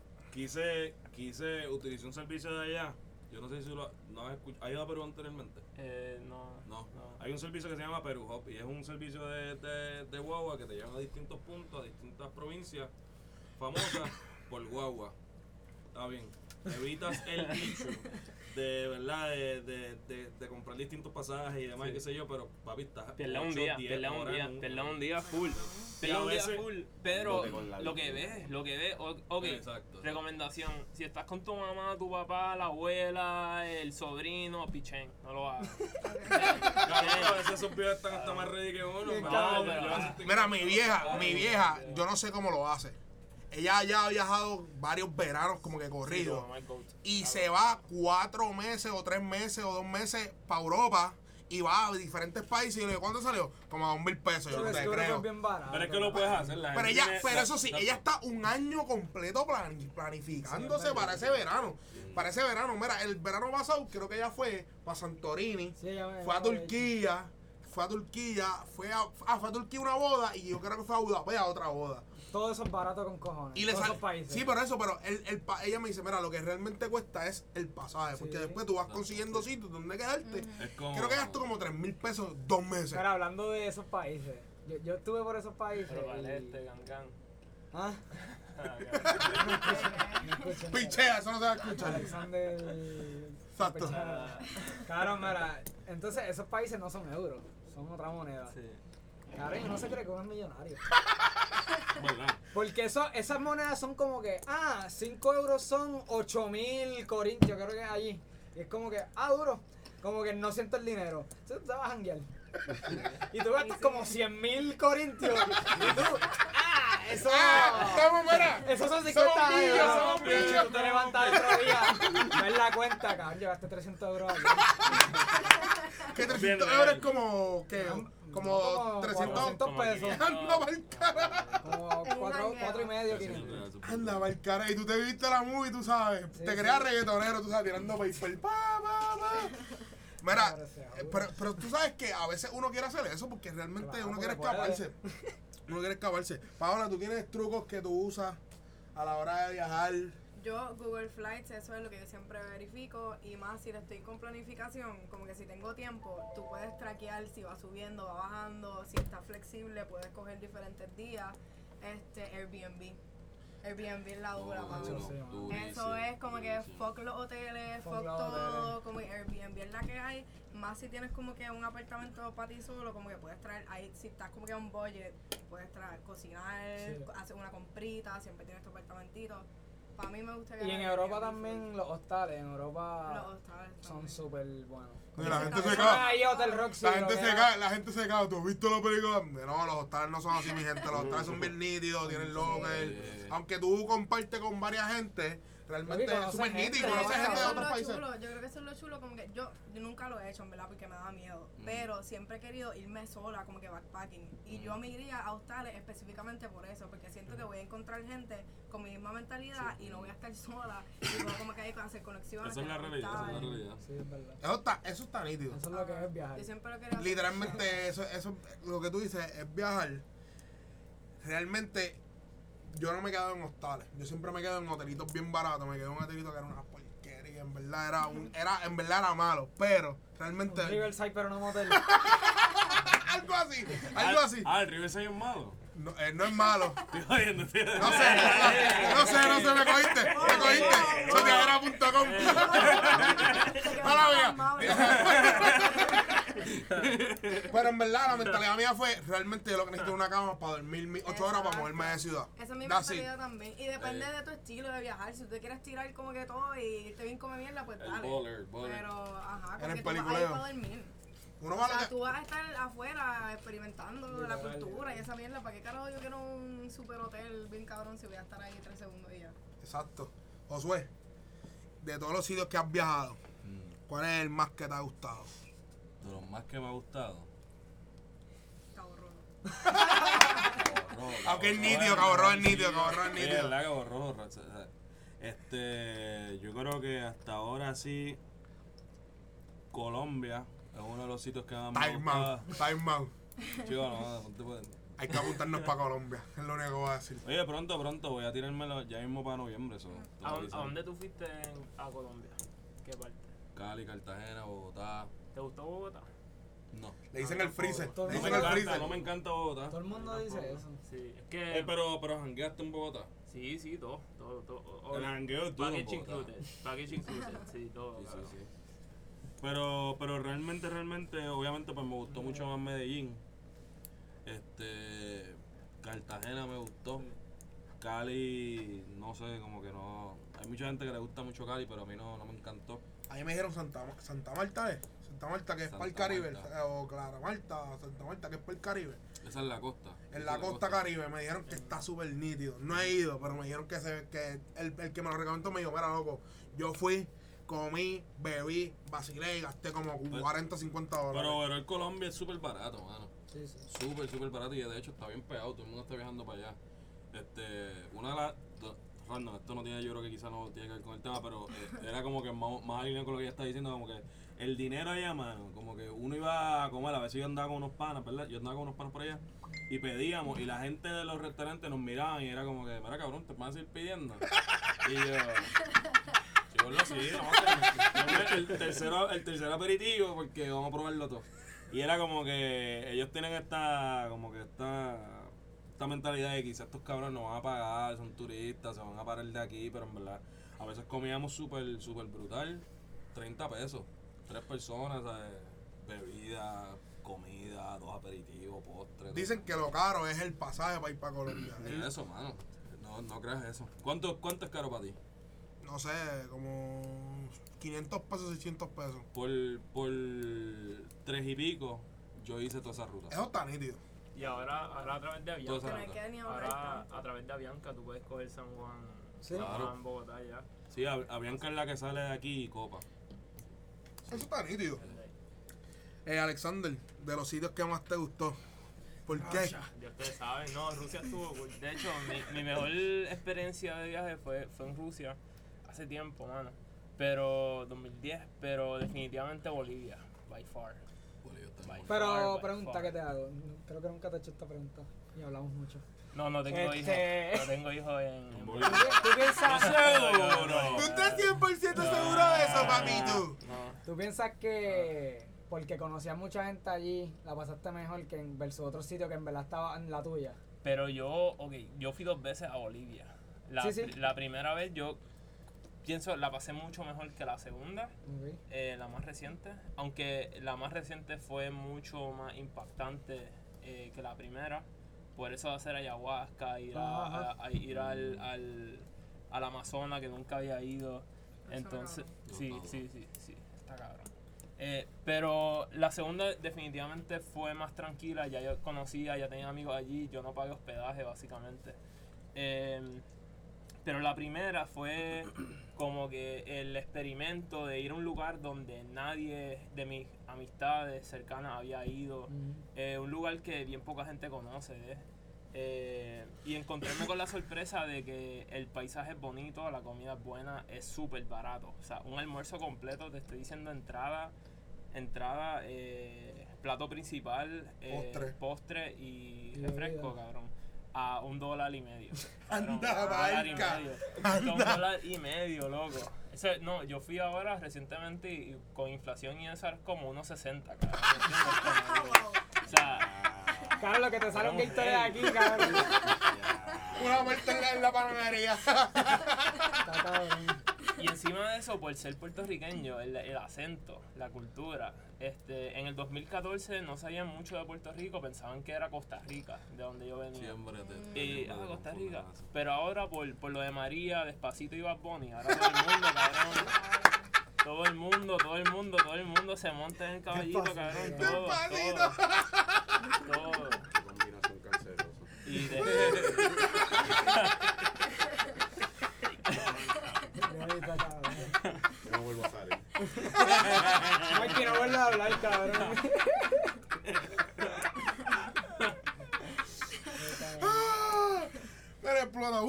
utilicé un servicio de allá. Yo no sé si no has escuchado. ¿Has ido a Perú anteriormente? No. Hay un servicio que se llama Perú Hop y es un servicio de guagua que te lleva a distintos puntos, a distintas provincias famosas por guagua. Está bien. Evitas el bicho de verdad de comprar distintos pasajes y demás, qué sé yo, pero papi está Pierda un día full. Pero lo que ves, ok, Exacto. recomendación, si estás con tu mamá, tu papá, la abuela, el sobrino, pichén, no lo hagas. A veces esos pibes están hasta más ready que uno. Mira, mi vieja, yo no sé cómo lo hace. Ella ya ha viajado varios veranos como que corrido. Y se va 4 meses o 3 meses o 2 meses para Europa y va a diferentes países. Y yo le digo, ¿cuánto salió? Como a $1,000. Yo no te creo. Pero es que lo puedes hacer. Pero eso sí, ella está un año completo planificándose para ese verano. Para ese verano, mira, el verano pasado creo que ella fue para Santorini, fue a Turquía, fue a Turquía una boda y yo creo que fue a Budapest a otra boda. Todo eso es barato con cojones. Y le todos sale, esos países. sí, pero ella me dice, mira, lo que realmente cuesta es el pasaje, porque después tú vas consiguiendo sitios donde quedarte. Creo que gastó como $3,000 2 meses. Pero hablando de esos países, yo estuve por esos países. Pero vale y... Gangan. ¿Ah? No escuchen. Pichea, eso no se va a escuchar. Alexander. Exacto. Claro, mira, entonces esos países no son euros, son otra moneda. Sí. Claro, y uno se cree que uno es millonario. ¿Verdad? Porque esas monedas son como que, 5 euros son 8,000 corintios, creo que es allí. Y es como que, duro. Como que no siento el dinero. Entonces tú te vas a janguear. Y tú gastas como 100,000 corintios. Y tú, eso. Estamos, mira. Esos son 50 Somos millos, euros. somos millos. Tú te levantas el otro día, ves la cuenta, cabrón, llevaste 300 euros allí. Que 300 euros es como, ¿qué? Como 400 pesos. Anda pa'l carajo. Como 4,5, 500. Anda pa'l carajo. Y tú te viste la movie, tú sabes. Sí, te sí. creas reggaetonero, tú sabes, tirando paper. Mira, Parece pero tú sabes que a veces uno quiere hacer eso porque realmente Claro, uno quiere porque puede. escaparse. Uno quiere escaparse. Paola, ¿tú tienes trucos que tú usas a la hora de viajar? Yo, Google Flights, eso es lo que yo siempre verifico. Y más si estoy con planificación, como que si tengo tiempo, tú puedes traquear si va subiendo, va bajando, si está flexible, puedes coger diferentes días. Airbnb. Airbnb es la dura, Duro, mano. sí, mano. durísimo, Eso es como que durísimo. fuck los hoteles, Fuck fuck los todo, hoteles. como que Airbnb es la que hay. Más si tienes como que un apartamento para ti solo, como que puedes traer, ahí si estás como que a un budget, puedes traer, cocinar, Sí. hacer una comprita, siempre tienes tu apartamentito. Para mí me gusta Y en viajar Europa Airbnb también los hostales, en full. Europa Los hostales son también. súper buenos. Y la gente También se son caga. Ahí Hotel Roxy. La gente lo se que caga, la gente se caga. ¿Tú has visto la película? No, los hostales no son así, mi gente. Los hostales son bien nítidos, tienen local. Aunque tú compartes con varias gente, realmente Papi, es conoces súper gente. nítido. Pero Conoces yo creo gente que de eso es otros lo países. chulo, yo creo que eso es lo chulo, como que yo nunca lo he hecho, en verdad, porque me da miedo. Pero siempre he querido irme sola, como que backpacking. Y yo me iría a hostales específicamente por eso, porque siento que voy a encontrar gente con mi misma mentalidad y no voy a estar sola. Y puedo como que hay que hacer conexiones. Esa es la tener realidad, esa es la amistades. realidad. Sí, es verdad. Eso está nítido. Eso es lo que es viajar. Yo siempre lo quería hacer. Literalmente, eso, lo que tú dices es viajar. Realmente, yo no me quedo en hostales. Yo siempre me quedo en hotelitos bien baratos. Me quedo en un hotelito que era una porquería. En verdad en verdad era malo. Pero realmente. Un Riverside, pero no motel. Algo así. Algo así. El Riverside es malo. No, no es malo. Estoy jodiendo, estoy jodiendo. No sé, me cogiste. Me cogiste. Sotiadera.com. Mala Pero en verdad, la mentalidad mía fue: realmente yo lo que necesito es una cama para dormir 8 horas para moverme de ciudad. Esa es mi That's it. mentalidad también. Y depende de tu estilo de viajar. Si tú te quieres tirar como que todo y irte bien come mierda, pues El dale. baller. Pero, ajá, En como el que tú vas a ir peliculeo. para dormir. Uno O va a sea, lo que. tú vas a estar afuera experimentando la Literal. cultura y esa mierda. ¿Para qué carajo yo quiero un super hotel bien cabrón si voy a estar ahí 3 segundos y ya? Exacto. Josué, de todos los sitios que has viajado, ¿cuál es el más que te ha gustado? De los más que me ha gustado. Cabo Rojo. Aunque es nítido, Cabo Rojo es nítido, Cabo Rojo es Sí, nítido. verdad, Cabo Rojo. Yo creo que hasta ahora sí, Colombia es uno de los sitios que más me ha Time out, gustado. time out. Chico, no, ponte por- Hay que apuntarnos para Colombia, es lo único que voy a decir. Oye, pronto voy a tirármelo ya mismo para noviembre. Eso, te ¿A, lo a aviso. dónde tú fuiste a Colombia? ¿Qué parte? Cali, Cartagena, Bogotá. ¿Te gustó Bogotá? No. Le dicen el freezer, Todo le el No me dicen el mundo freezer. no me encanta Bogotá. Todo el mundo dice eso. Sí, es que... Pero jangueaste en Bogotá. Sí, todo. El jangueo es duro en Package Bogotá. included. Package included, sí, todo. Sí, sí, claro. sí. Pero realmente, obviamente, pues me gustó mucho más Medellín. Cartagena me gustó. Cali, no sé, como que no. Hay mucha gente que le gusta mucho Cali, pero a mí no me encantó. A mí me dijeron Santa Marta, ¿eh? Santa Marta que es Santa para el Caribe, Marta. o Clara Marta, Santa Marta que es para el Caribe. Esa es la costa. En Esa la es costa Caribe me dijeron que está súper nítido. No he ido, pero me dijeron que el que me lo recomendó me dijo, mira loco, yo fui, comí, bebí, vacilé y gasté como 40, 50 dólares. Pero el Colombia es súper barato, mano. Sí, sí. Súper barato y de hecho está bien pegado, todo el mundo está viajando para allá. Una de las. Random, esto no tiene, yo creo que quizás no tiene que ver con el tema, pero era como que más alineado con lo que ella está diciendo, como que el dinero allá, mano, como que uno iba a comer, a veces yo andaba con unos panas, ¿verdad? Yo andaba con unos panas por allá y pedíamos y la gente de los restaurantes nos miraban y era como que, mira cabrón, te van a seguir pidiendo. Y yo, sí, el tercer aperitivo porque vamos a probarlo todo. Y era como que ellos tienen esta mentalidad de quizás estos cabrones no van a pagar, son turistas, se van a parar de aquí, pero en verdad a veces comíamos súper brutal, 30 pesos, 3 personas, ¿sabes? Bebida, comida, 2 aperitivos, postres. Dicen que lo caro es el pasaje para ir para Colombia. Mira eso, mano, no creas eso. ¿Cuánto es caro para ti? No sé, como 500 pesos, 600 pesos. Por 3 y pico, yo hice toda esa ruta. Eso está nítido. Y ahora a través de Todo Avianca, esa Que no hay que ni ahorrar ahora tanto. a través de Avianca tú puedes coger San Juan, Sí. San Claro. Juan, Bogotá ya. Sí, Avianca es la que sale de aquí y copa. Eso está nítido. Alexander, de los sitios que más te gustó, ¿por qué? Ya ustedes saben, no, Rusia estuvo cool. De hecho, mi mejor experiencia de viaje fue en Rusia hace tiempo, mano. Pero 2010, pero definitivamente Bolivia. by far. By Pero far, by pregunta far. que te hago. Creo que nunca te he hecho esta pregunta. Y hablamos mucho. No tengo Este- hijos. No tengo hijos en Bolivia. ¿Tú piensas, Seguro. ¿Tú estás 100% seguro de eso, papito? No. ¿Tú piensas que porque conocías mucha gente allí, la pasaste mejor que en versus otros sitios que en verdad estaba en la tuya? Pero yo fui 2 veces a Bolivia. Sí. La primera vez yo pienso, la pasé mucho mejor que la segunda, Ok. la más reciente. Aunque la más reciente fue mucho más impactante que la primera. Por eso hacer ayahuasca, ir al Amazonas que nunca había ido. Entonces, sí, está cabrón. Pero la segunda definitivamente fue más tranquila, ya yo conocía, ya tenía amigos allí, yo no pagué hospedaje básicamente. Pero la primera fue como que el experimento de ir a un lugar donde nadie de mis amistades cercanas había ido, un lugar que bien poca gente conoce, y encontrarme con la sorpresa de que el paisaje es bonito, la comida es buena, es súper barato. O sea, un almuerzo completo, te estoy diciendo entrada, plato principal, postre y Y refresco, bebida. cabrón, a $1.50. Anda, $1.50. barca. $1.50, loco. Eso, no, yo fui ahora recientemente y con inflación y eso era como 1.60, cabrón. O sea, Claro, lo que te sale un Vamos, Gatorade aquí, cabrón. Una vuelta en la panadería. Está cabrón. y encima de eso, por ser puertorriqueño, el acento, la cultura. En el 2014 no sabían mucho de Puerto Rico, pensaban que era Costa Rica, de donde yo venía. Siempre te. Y, siempre te Costa confunden Rica. así. Pero ahora por lo de María, Despacito y Bad Bunny, ahora todo el mundo, cabrón. Todo el mundo se monta en el caballito, cabrón. Todo. Qué combinación cancerosa. Y de, Ahí está, cabrón. Yo no vuelvo a salir. Mikey, no vuelvas a hablar, cabrón. Pero explota,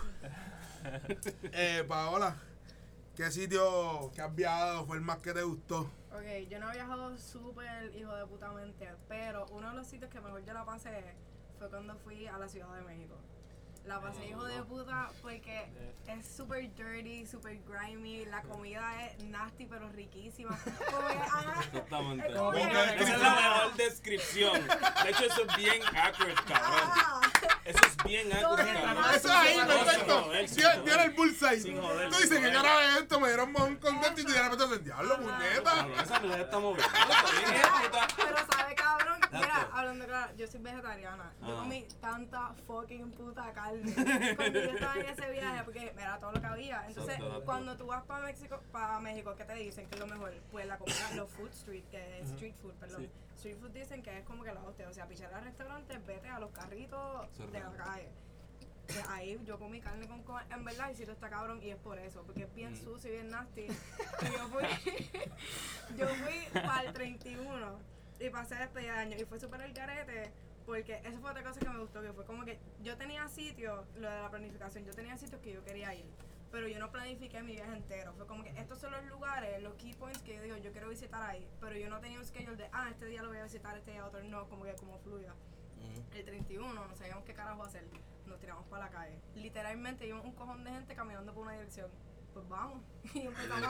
Paola, ¿qué sitio que has viajado fue el más que te gustó? Ok, yo no he viajado súper hijo de putamente, pero uno de los sitios que mejor yo la pasé fue cuando fui a la Ciudad de México. La pasé hijo de puta porque es súper dirty, súper grimy, la comida es nasty pero riquísima. Como que, Exactamente. es como que- Esa es la mejor descripción. De hecho, eso es bien accurate, cabrón. Eso es bien accurate, cabrón. Eso ahí, No, perfecto. sin joder, Dio el bullseye. Sin joder, Tú dices sin que joder. cara de esto, me dieron mojón contento y tú de repente dices, diablo, puñeta. Cabrón, esa mujer está moviendo. Está bien, puta. Pero sabe cabrón, mira, Exacto. hablando claro, yo soy vegetariana. Yo Ah. comí tanta fucking puta carne cuando yo estaba en ese viaje porque era todo lo que había. Entonces, Exacto. cuando tú vas para México, ¿qué te dicen que es lo mejor? Pues la comida, los food street, que es street food, perdón. Sí. Street food dicen que es como que la hostia, o sea, pichar al restaurante, vete a los carritos Eso es de la real. calle. Pues ahí yo comí carne con en verdad y si está cabrón y es por eso, porque es bien sucio y bien nasty. Y yo fui para el 31 y pasé despedida de año y fue súper el garete porque eso fue otra cosa que me gustó, que fue como que yo tenía sitios, lo de la planificación, yo tenía sitios que yo quería ir, pero yo no planifiqué mi viaje entero, fue como que estos son los lugares, los key points que yo digo, yo quiero visitar ahí, pero yo no tenía un schedule de, este día lo voy a visitar, este día otro, no, como que como fluya. El 31 no sabíamos qué carajo hacer, nos tiramos para la calle. Literalmente vimos un cojón de gente caminando por una dirección. Pues vamos. Y empezamos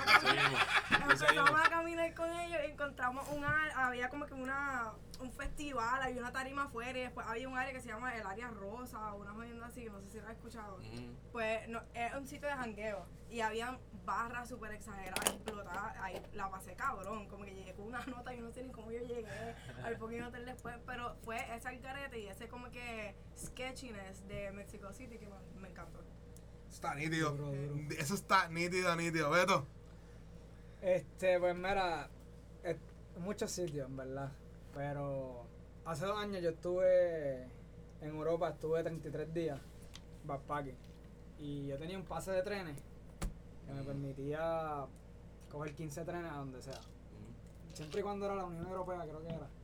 a caminar con ellos y encontramos había como que un festival, había una tarima afuera y después había un área que se llama el área rosa, una jodienda así, no sé si lo has escuchado. Pues no, es un sitio de jangueo y habían barras súper exageradas, explotadas, ahí la pasé cabrón, como que llegué con una nota y no sé ni cómo yo llegué al fucking hotel después, pero fue ese algarete y ese como que sketchiness de Mexico City que me encantó. Está nítido. Duro, duro. Eso está nítido. Beto. Pues mira, muchos sitios, en verdad. Pero hace 2 años yo estuve en Europa, estuve 33 días backpacking. Y yo tenía un pase de trenes que me permitía coger 15 trenes a donde sea. Siempre y cuando era la Unión Europea, creo que era.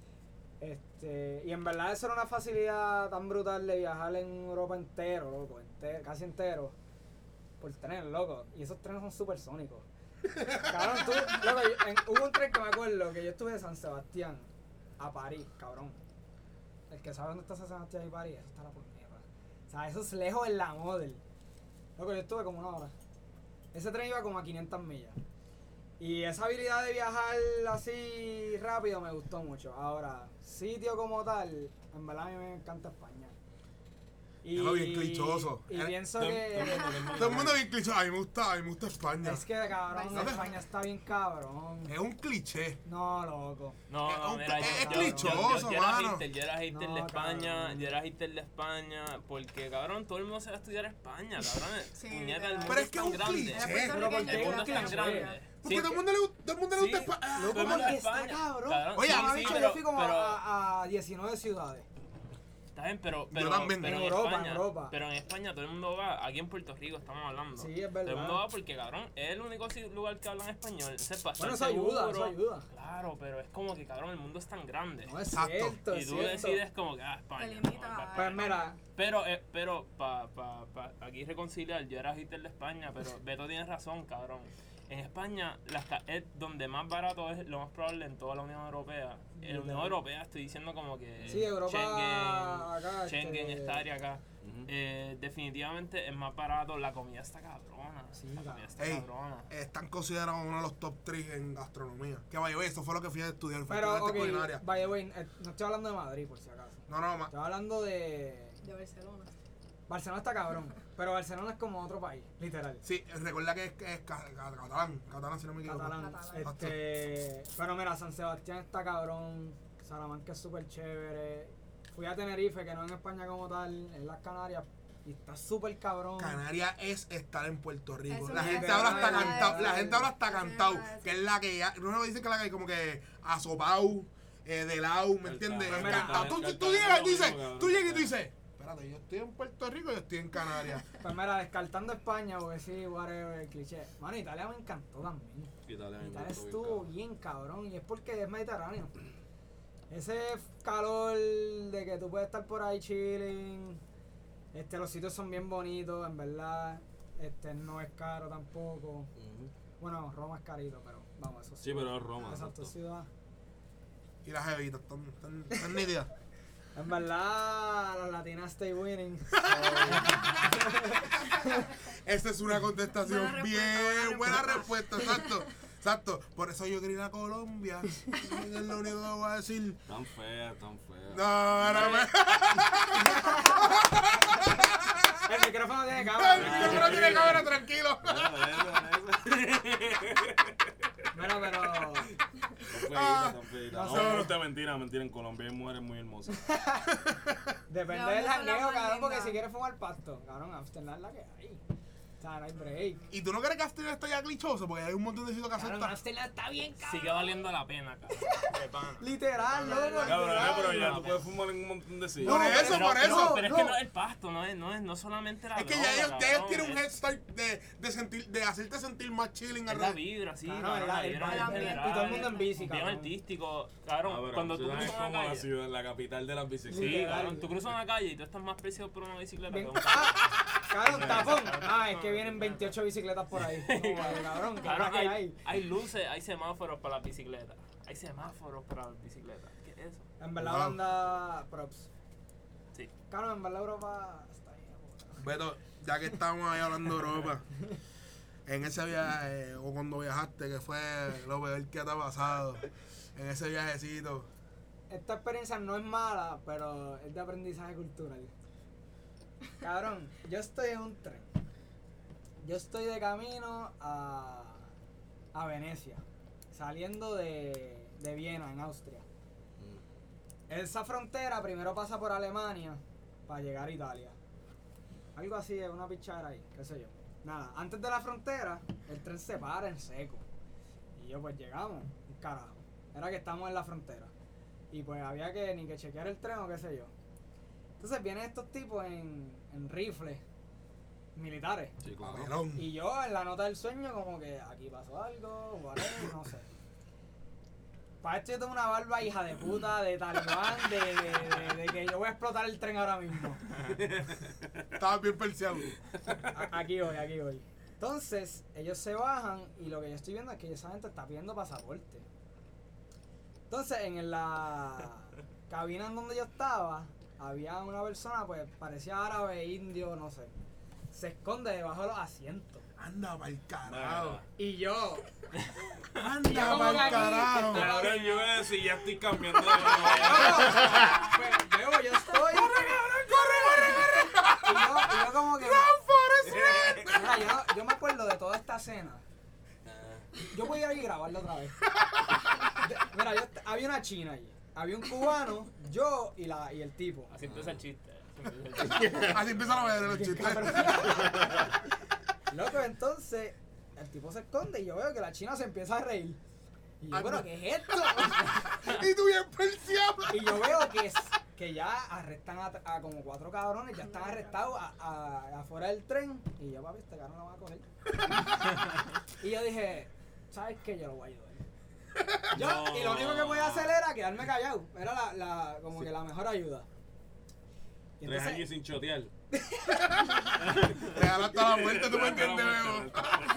Y en verdad eso era una facilidad tan brutal de viajar en Europa entero, loco, casi entero, por tren, loco. Y esos trenes son supersónicos. Cabrón, tú, loco, hubo un tren que me acuerdo que yo estuve de San Sebastián a París, cabrón. El que sabe dónde está San Sebastián y París, eso está la puñeta. O sea, eso es lejos en la model. Loco, yo estuve como 1 hora. Ese tren iba como a 500 millas. Y esa habilidad de viajar así rápido me gustó mucho. Ahora, sitio como tal, en verdad a mí me encanta España. Y, Déjalo bien clichoso. y pienso Todo- que... Todo el mundo bien clichoso. A mí me gusta España. Es que cabrón, ¿No te- España está bien cabrón. Es un cliché. No, loco. No, Es no, un- mira, es yo clichoso, era mano. hater, yo era hater No, de España, cabrón. yo era hater de España, porque cabrón, todo el mundo se va a estudiar España, cabrón. Sí, Puñeta, el literal. mundo Pero es que es tan un grande. cliché. Pero ¿por qué El mundo es es tan cliché? grande. Porque Sí, todo el mundo le gusta sí, España. todo el Loco, mundo porque de está España. cabrón. Oye, Sí, a sí, mí, yo fui como pero- a 19 ciudades. Está bien, pero también. pero En en Europa, España, en Europa. pero en España todo el mundo va, aquí en Puerto Rico estamos hablando. Sí, es Todo el mundo verdad. va porque, cabrón, es el único lugar que hablan español. Ese es bastante Bueno, eso ayuda, seguro. eso ayuda. Claro, pero es como que, cabrón, el mundo es tan grande. No, es Exacto. cierto, Y es tú cierto. decides como que, España. Te limita no, a- Pues mira, Pero pa aquí reconciliar, yo era hater de España, pero Beto tiene razón, cabrón. En España, es donde más barato es lo más probable en toda la Unión Europea. En la Unión Europea estoy diciendo como que sí, Europa Schengen, acá, Schengen, este, esta área acá. Ujú. Definitivamente es más barato, la comida está cabrona. Sí, la comida está Ey, cabrona. están considerados uno de los top 3 en gastronomía. Que vaya, eso fue lo que fui a estudiar. Fue Pero, estudiante ok, culinaria. by the way, no estoy hablando de Madrid, por si acaso. No, Estoy hablando de... De Barcelona. Barcelona está cabrón, pero Barcelona es como otro país, literal. Sí, recuerda que es catalán, si no me equivoco. Catalán. Catalán. Pero mira, San Sebastián está cabrón, Salamanca es súper chévere. Fui a Tenerife, que no en España como tal, en las Canarias, y está súper cabrón. Canarias es estar en Puerto Rico. Eso La me gente iba a ahora está decir. cantado. La gente ahora está Eso me cantado. iba a decir. Que es la que ya. No dice que la que hay como que asopao, de lado, ¿me entiendes? Pues mira, Cantao. Tú llegas y tú dices, y tú dices, espérate, yo estoy en Puerto Rico y yo estoy en Canarias. Pues mira, descartando España, porque sí, whatever, el cliché. Mano, Italia me encantó también. Italia me Italia gustó bien, estuvo cabrón. bien cabrón, y es porque es mediterráneo. Ese calor de que tú puedes estar por ahí chilling, los sitios son bien bonitos, en verdad, no es caro tampoco. Ujú. Bueno, Roma es carito, pero vamos, eso Sí, pero es Roma. Exacto, exacto. ciudad. Y las jevitas están nítidas. En verdad, las latinas stay winning. Esa es una contestación Buena bien respuesta, buena buena respuesta, exacto. Por eso yo quería ir a Colombia. Es lo único que voy a decir. Tan fea, tan fea. No, ahora me. El micrófono tiene El cámara. micrófono tiene cámara, tranquilo. Bueno, pero Tan feita. no No, sé. no te mentira, en Colombia hay mujeres muy hermosas. depende ¿De del dónde son las jangueo, más cabrón, porque lindas? si quieres fumar pasto, cabrón, Amsterdam es la que hay. O sea, no hay break. ¿Y tú no crees que Amsterdam está ya clichoso? Porque hay un montón de sitios que Cabrón, aceptan. Amsterdam está bien, cabrón. Sigue valiendo la pena, cabrón. De pana. Literal, loco. Cabrón, literal. pero ya tú puedes fumar en un montón de sitios. Por eso, Pero por eso. es que no es el pasto, no solamente la Es que droga, ya ellos cabrón, tienen un es- head start de hacerte sentir más chilling Es la alrededor. vibra, sí, Claro, cabrón, la el vibra en ambiente, general, y todo el mundo en bici, bien cabrón. artístico, cabrón, Ah, pero cuando tú Amsterdam es cruzas una como la calle. ciudad, la capital de las bicicletas. Sí, Literal. cabrón, tú cruzas una calle y tú estás más preciado por una bicicleta Bien- que un carro. Cabrón, tapón. Es que vienen 28 bicicletas por ahí. No, vale, cabrón, ¿qué Cabrón, más que hay? hay luces, hay semáforos para las bicicletas. Hay semáforos para las bicicletas. ¿Qué es eso? En verdad, Wow. banda props. Sí. Cabrón, en verdad, Europa está bien. puta. Beto, ya que estamos ahí hablando de Europa, en ese viaje, o cuando viajaste, que fue lo peor que te ha pasado, en ese viajecito. Esta experiencia no es mala, pero es de aprendizaje cultural. Cabrón, yo estoy en un tren. Yo estoy de camino a Venecia, saliendo de Viena, en Austria. Esa frontera primero pasa por Alemania para llegar a Italia. Algo así, es una pichadera ahí, qué sé yo. Nada, antes de la frontera, el tren se para en seco. Y yo pues llegamos, un carajo. Era que estamos en la frontera. Y pues había que ni que chequear el tren o qué sé yo. Entonces vienen estos tipos en rifles militares. Sí, claro. Cabrón. Y yo en la nota del sueño como que aquí pasó algo, whatever, no sé. Para esto yo tengo una barba hija de puta, de talibán, de que yo voy a explotar el tren ahora mismo. Estabas bien perseado. Aquí voy. Entonces, ellos se bajan y lo que yo estoy viendo es que esa gente está pidiendo pasaporte. Entonces, en la cabina en donde yo estaba, había una persona, pues parecía árabe, indio, no sé. Se esconde debajo de los asientos. Anda pa'l carajo. Y yo, Anda como pa'l que aquí, carajo. que Cabrón, yo voy a decir, ya estoy cambiando de mano. pues, yo estoy. Y yo como que. Mira, yo me acuerdo de toda esta escena. Yo voy a ir a grabarlo otra vez. Mira, había una china allí. Había un cubano, yo y el tipo. Así empieza el chiste. Así empiezan a ver los chistes. Loco, entonces, el tipo se esconde y yo veo que la china se empieza a reír. Y yo, ¿pero qué es esto? Y tú bien perseado. Y yo veo que ya arrestan a como 4 cabrones, ya están arrestados afuera del tren. Y yo, papi, este cabrón lo va a coger. Y yo dije, ¿sabes qué? Yo lo voy a ayudar. Y lo único que podía hacer era quedarme callado. Era como que la mejor ayuda. Y 3 años sin chotear. Real hasta la muerte, ¿tú me entiendes, Bebo?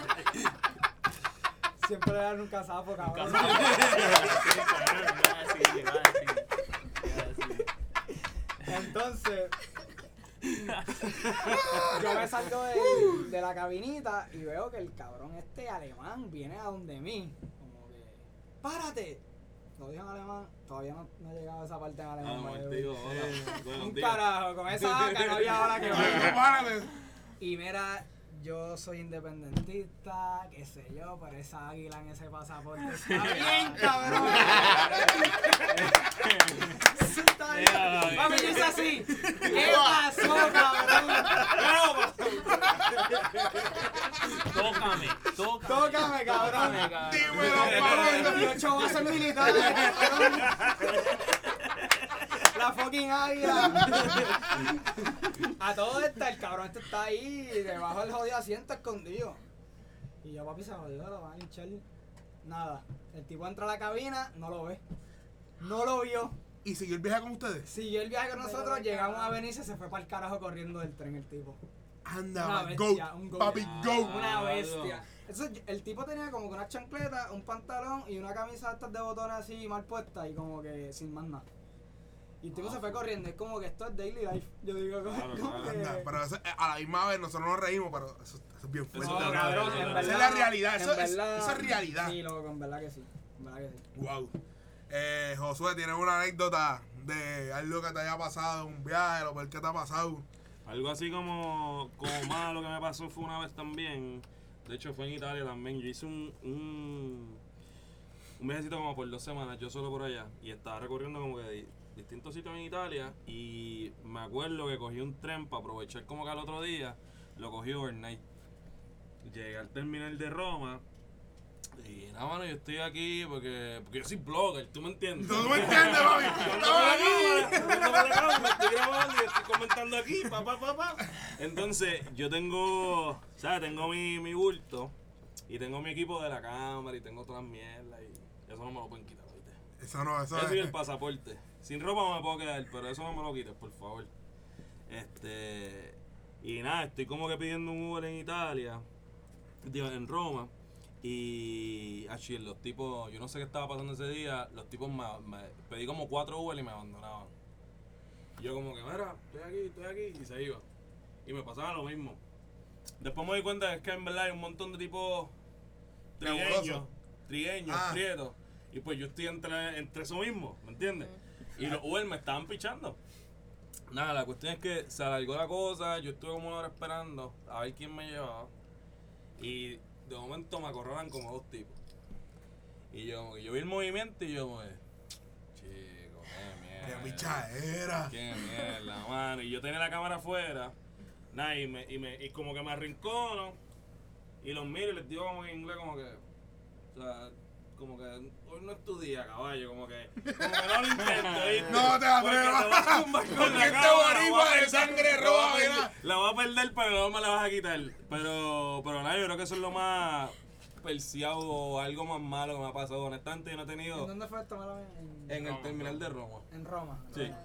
siempre le dan un casapo, cabrón. Entonces, yo me salgo de la cabinita y veo que el cabrón alemán viene a donde mí. Como que, ¡párate! Lo dijo en alemán, todavía no he llegado a esa parte en alemán. Un carajo, con esa vaca no había hora que vaya. Párate. Y mira, yo soy independentista, qué sé yo, pero esa águila en ese pasaporte está bien, cabrón. Está bien. Mami, yo hice así. ¿Qué pasó, cabrón? Tócame, cabrón. Dímelo, Cabrón, padre. 18 bases militares. Cabrón. La fucking águila. A todo esto, el cabrón este está ahí debajo del jodido asiento escondido. Y yo, papi, se jodió, lo van a hinchar. Nada. El tipo entra a la cabina, no lo ve. No lo vio. ¿Y siguió el viaje con ustedes? Siguió el viaje con nosotros, llegamos a Venice, se fue para el carajo corriendo del tren el tipo. Anda, Una man, bestia, go. un go. Papi, go. Una bestia. Entonces, el tipo tenía como que una chancleta, un pantalón y una camisa de estas de botones así mal puesta y como que sin más nada. Y el tipo se fue corriendo, es como que esto es daily life. Yo digo, Claro, como que... Anda, pero eso, a la misma vez nosotros nos reímos, pero eso es bien fuerte. Eso No, es cabrón, verdad, en eso verdad. es la realidad, en eso es verdad- realidad. Sí, loco, en verdad que sí. En verdad que sí. Wow. Josué, ¿tienes una anécdota de algo que te haya pasado, un viaje, lo peor que te ha pasado? Algo así como malo que me pasó fue una vez también. De hecho, fue en Italia también. Yo hice un viajecito como por 2 semanas, yo solo por allá. Y estaba recorriendo como que distintos sitios en Italia. Y me acuerdo que cogí un tren para aprovechar como que al otro día. Lo cogí overnight. Llegué al terminal de Roma. Y nada, mano, yo estoy aquí porque yo soy blogger, ¿tú me entiendes? ¿Tú me entiendes, papi? Estamos aquí. Me estoy grabando y estoy comentando aquí, pa. Entonces, yo tengo, ¿sabes? Tengo mi bulto y tengo mi equipo de la cámara y tengo todas las mierdas y eso no me lo pueden quitar, ¿viste? Eso no, eso Eso y el es. pasaporte. Sin ropa no me puedo quedar, pero eso no me lo quites, por favor. Y nada, estoy como que pidiendo un Uber en Italia, digo, en Roma. Y así los tipos, yo no sé qué estaba pasando ese día, los tipos me pedí como 4 Uber y me abandonaban. Y yo como que, mira, estoy aquí, y se iba. Y me pasaba lo mismo. Después me di cuenta que es que en verdad hay un montón de tipos trigueños, Ah. prietos. Y pues yo estoy entre eso mismo, ¿me entiendes? Y los Uber me estaban pichando. Nada, la cuestión es que se alargó la cosa, yo estuve como 1 hora esperando a ver quién me llevaba. Y de momento me acorralan como 2 tipos. Y yo vi el movimiento y yo como que, chico, qué Qué mierda. pichadera. Qué mierda, mano. Y yo tenía la cámara afuera. Nada, y como que me arrincono. Y los miro y les digo como en inglés como que, o sea, como que hoy no es tu día, caballo, como que no lo intento, ¿viste? No te atrevas. Porque te vas a tumbar con Porque la este cámara, boricua voy a de perder, sangre la voy a roja, perder, mira. la voy a perder, pero no me la vas a quitar. Pero nada, yo creo que eso es lo más perseado o algo más malo que me ha pasado. Honestamente, yo no he ¿En tenido dónde fue esto? en el terminal de Roma. En Roma. Sí.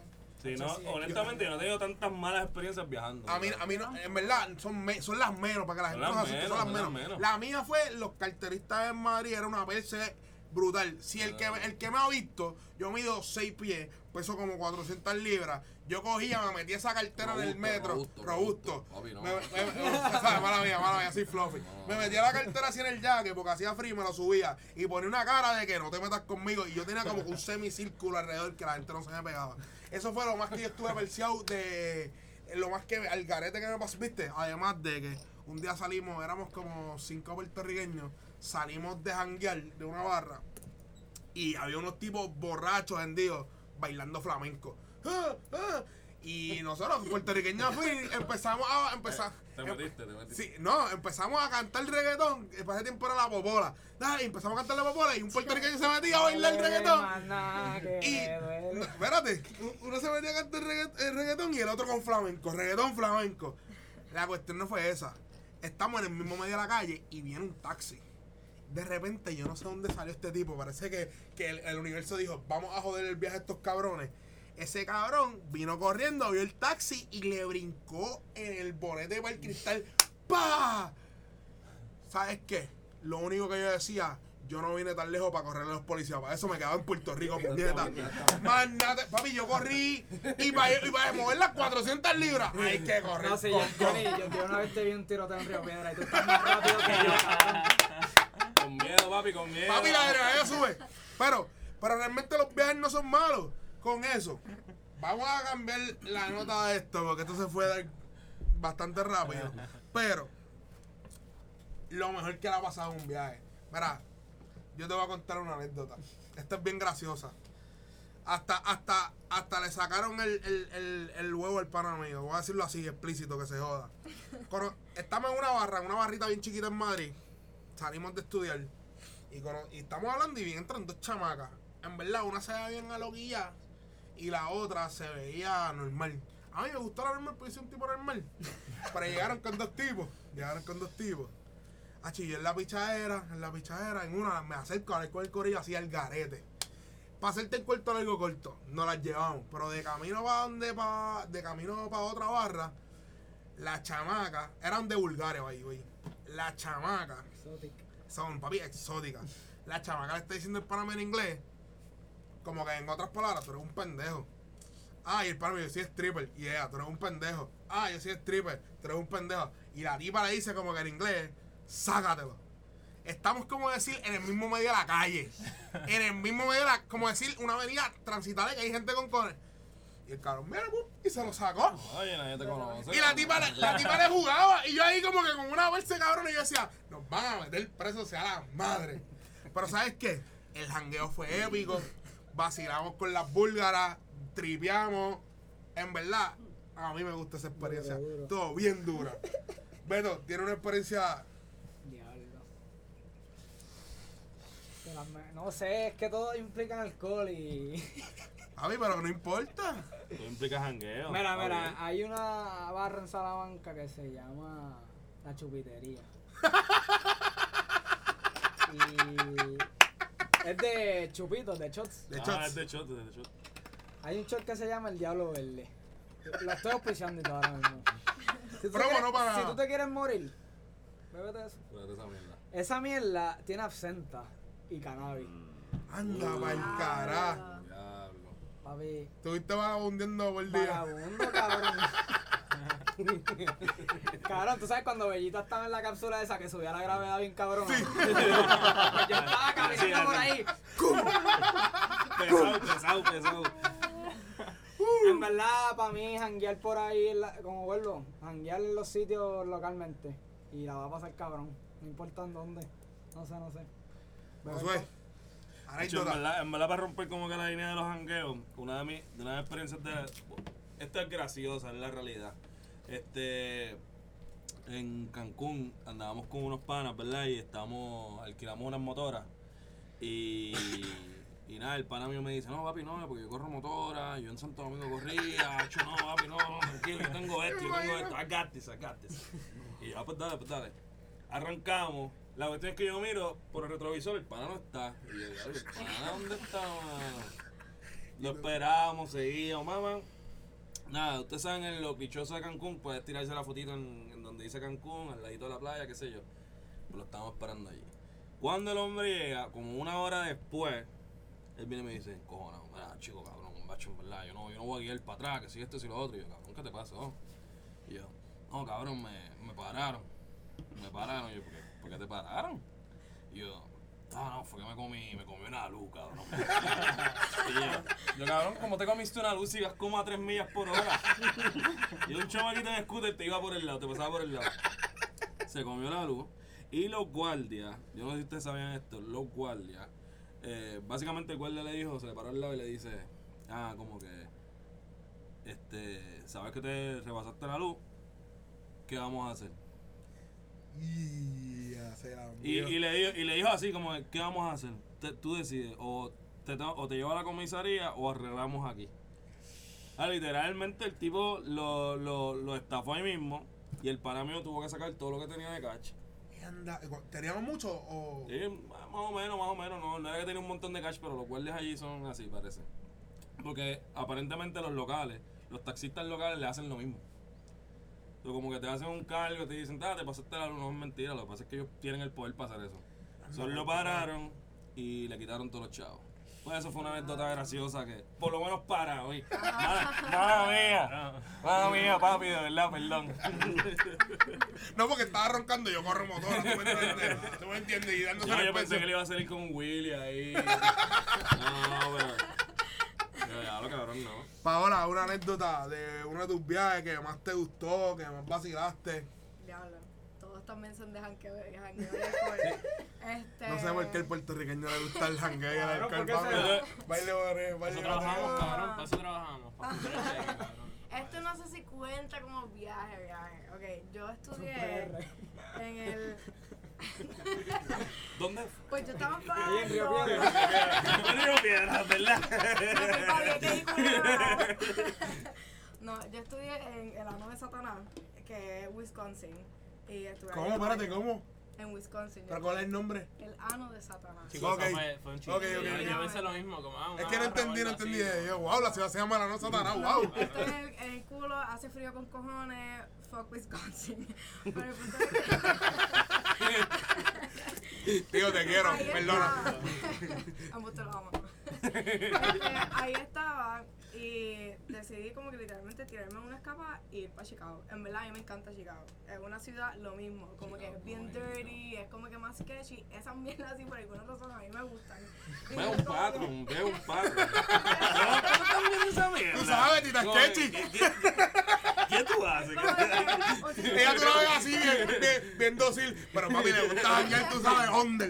Sí, no, Sí, honestamente yo no he tenido tantas malas experiencias viajando. A mí no, en verdad, son las menos, para que la gente Son no las se asuste, menos, son las son las menos. menos. La mía fue los carteristas en Madrid, era una PC brutal. Si el que me ha visto, yo mido 6 pies, peso como 400 libras. Yo cogía, me metía esa cartera en el metro, robusto. Papi, no. Mala mía, así fluffy. Me metía la cartera así en el jacket porque hacía frío y me lo subía. Y ponía una cara de que no te metas conmigo. Y yo tenía como que un semicírculo alrededor que la gente no se me pegaba. Eso fue lo más que yo estuve perseado de. Lo más que al garete que me pasó, ¿viste? Además de que un día salimos, éramos como 5 puertorriqueños, salimos de janguear de una barra y había unos tipos borrachos, hendidos, bailando flamenco. Y nosotros, puertorriqueños, empezamos a. Te metiste. Sí, no, empezamos a cantar reggaetón. Para ese tiempo era la popola. Y empezamos a cantar la popola y un puertorriqueño se metía a bailar el reggaetón. Y, no, espérate, uno se metía a cantar el reggaetón y el otro con flamenco, reggaetón flamenco. La cuestión no fue esa. Estamos en el mismo medio de la calle y viene un taxi. De repente, yo no sé dónde salió este tipo. Parece que el universo dijo, vamos a joder el viaje a estos cabrones. Ese cabrón vino corriendo, vio el taxi y le brincó en el bonete para el cristal. ¡Pah! ¿Sabes qué? Lo único que yo decía, yo no vine tan lejos para correrle a los policías. Para eso me quedaba en Puerto Rico, puñeta. Mándate, papi, yo corrí y para mover las 400 libras hay que correr. No sé, yo una vez te vi un tiroteo en Río Piedra y tú estás más rápido que yo, cabrón. Con miedo, papi, con miedo. Papi, la adrenalina sube. Pero realmente los viajes no son malos. Con eso, vamos a cambiar la nota de esto, porque esto se fue bastante rápido. Pero, lo mejor que le ha pasado en un viaje. Mira, yo te voy a contar una anécdota. Esta es bien graciosa. Hasta le sacaron el huevo al pana mío. Voy a decirlo así, explícito, que se joda. Estamos en una barrita bien chiquita en Madrid. Salimos de estudiar. Y estamos hablando y bien entran dos chamacas. En verdad, una se veía bien aloquilla y la otra se veía normal. A mí me gustó la normal porque soy un tipo normal. Pero llegaron con dos tipos. Yo en la pichadera, en una me acerco a ver con el corillo así al garete. Para hacerte el cuarto largo corto, nos las llevamos. Pero de camino para otra barra, las chamacas eran de Bulgaria, güey. Las chamacas son, papi, exóticas. La chamaca le está diciendo el pana en inglés, como que en otras palabras, tú eres un pendejo. Y el pana me dice, yo soy stripper. Y ella, tú eres un pendejo. Yo soy stripper, tú eres un pendejo. Y la tipa le dice como que en inglés, sácatelo. Estamos, como decir, en el mismo medio de la calle. En el mismo medio de como decir, una avenida transitable que hay gente con cones. Y el cabrón, mira, y se lo sacó. Oye, nadie te conoce. Y la tipa le jugaba. Y yo ahí como que con una bolsa, cabrón, y yo decía, nos van a meter preso, sea la madre. Pero ¿sabes qué? El jangueo fue épico. Vacilamos con las búlgaras, tripeamos. En verdad, a mí me gusta esa experiencia. Duro. Todo bien dura. Beto, tiene una experiencia. Diablo. No sé, es que todo implica alcohol y. A mí, pero no importa. Tú implicas jangueo. Mira, hay una barra en Salamanca que se llama La Chupitería. Y es de chupitos, de shots. De shots. Es de shot. Hay un shot que se llama El Diablo Verde. Lo estoy auspiciando y todo ahora mismo. Si tú, Promo, quieres, no paga si nada. tú te quieres morir, bébete eso. Fíjate esa mierda. Esa mierda tiene absenta y cannabis. Anda pa'l carajo. Diablo. Papi, Estuviste vagabundiendo por el día. vagabundo, cabrón. Cabrón, tú sabes cuando Bellita estaba en la cápsula esa que subía la gravedad bien cabrón. Sí. Pues yo estaba caminando por ahí. Pesado. En verdad, para mí, janguear por ahí, como vuelvo, janguear en los sitios localmente. Y la va a pasar cabrón. No importa en dónde. No sé. Josué, Hecho, anécdota. en verdad, para romper como que la línea de los jangueos, una de mis experiencias esta es graciosa, es la realidad. En Cancún andábamos con unos panas, ¿verdad? Y alquilamos unas motoras. Y nada, el pana mío me dice, no, papi, no, porque yo corro motora, yo en Santo Domingo corría, no, papi, no, tranquilo, yo tengo esto, I got this. Y yo, pues dale. Arrancamos. La cuestión es que yo miro por el retrovisor, el pana no está. Y yo, ¿el pana dónde está, mano? Lo esperábamos, seguíamos, mamá. Nada, ustedes saben en lo pichoso de Cancún, puedes tirarse la fotito en donde dice Cancún, al ladito de la playa, qué sé yo. Pues lo estamos esperando allí. Cuando el hombre llega, como una hora después, él viene y me dice, cojonado, mira, chico, cabrón, macho, en verdad, yo no voy a guiar para atrás, que si esto, si lo otro. Y yo, cabrón, ¿qué te pasó? Y yo, no, cabrón, me pararon. Me pararon. Y yo, ¿por qué te pararon? Y yo, no, fue que me comí una luz, cabrón. Y yo, cabrón, ¿cómo te comiste una luz si ibas como a 3 millas por hora? Y un chamaquito en scooter te iba por el lado, te pasaba por el lado. Se comió la luz. Y los guardias, yo no sé si ustedes sabían esto, los guardias, básicamente el guardia le dijo, se le paró al lado y le dice, como que, sabes que te rebasaste la luz, ¿qué vamos a hacer? Y hacer la Y le dijo así como, ¿qué vamos a hacer? Tú decides, o te llevo a la comisaría o arreglamos aquí. Literalmente el tipo lo estafó ahí mismo y el pana mío tuvo que sacar todo lo que tenía de cash. Anda, ¿teníamos mucho o...? Sí, más o menos, no era que tenía un montón de cash, pero los guardias allí son así, parece. Porque aparentemente los taxistas locales le hacen lo mismo. Entonces, como que te hacen un cargo, te dicen, te pasaste la luz, no es mentira, lo que pasa es que ellos tienen el poder para hacer eso. Solo lo pararon y le quitaron todos los chavos. Pues eso fue una anécdota graciosa que, por lo menos para hoy. Mala mía, papi, de verdad, perdón. No, porque estaba roncando y yo corro motora, ¿tú me entiendes? Y dándose Yo el pensé peso. que le iba a salir con un Willy ahí. No, pero ya lo cabrón, no. Paola, una anécdota de uno de tus viajes que más te gustó, que más vacilaste. Diablo. Todos también son de jangueo de alcohol. No sé por qué al puertorriqueño le gusta el jangueo y el Claro, alcohol. porque Papi. Baile, baile, Para eso baile. trabajamos, baile. cabrón, para eso trabajamos. para que ustedes vean, cabrón. Esto no sé si cuenta como viaje. Ok, yo estudié en el... ¿Dónde? Pues yo estaba en Ahí en Río Pablo. Piedras. Me dio piedras, ¿verdad? No, yo estudié en el ano de Satanás, que es Wisconsin. Y estuve ahí ¿Cómo? en Espérate, Ohio. ¿cómo? En Wisconsin. ¿Pero cuál es el nombre? El ano de Satanás. Chicos, Ok. eso fue un chiste. Ok, ok. Yo pensé lo mismo, como una Es que no barra o entendí. algo así, Yo, wow, la ciudad se llama la no Satanás, wow. Estoy en el culo, hace frío con cojones, fuck Wisconsin. Pero el punto es Tío, te quiero, ahí perdona. estaba. Ambos te lo amo. Ahí estaba y decidí como que literalmente tirarme en una escapa y ir para Chicago. En verdad a mí me encanta Chicago. Es una ciudad lo mismo, como que es bien dirty, es como que más sketchy. Esas mierdas así por alguna razón a mí me gustan. Y Ve es un como patrón, ve un patrón. ¿No estás viendo esa mierda? Tú sabes, Tita Como, Sketchy. ¿Qué tú haces? que- Ella tú la ves así, bien dócil. Pero papi, le gusta janguear, tú sabes, Ondel.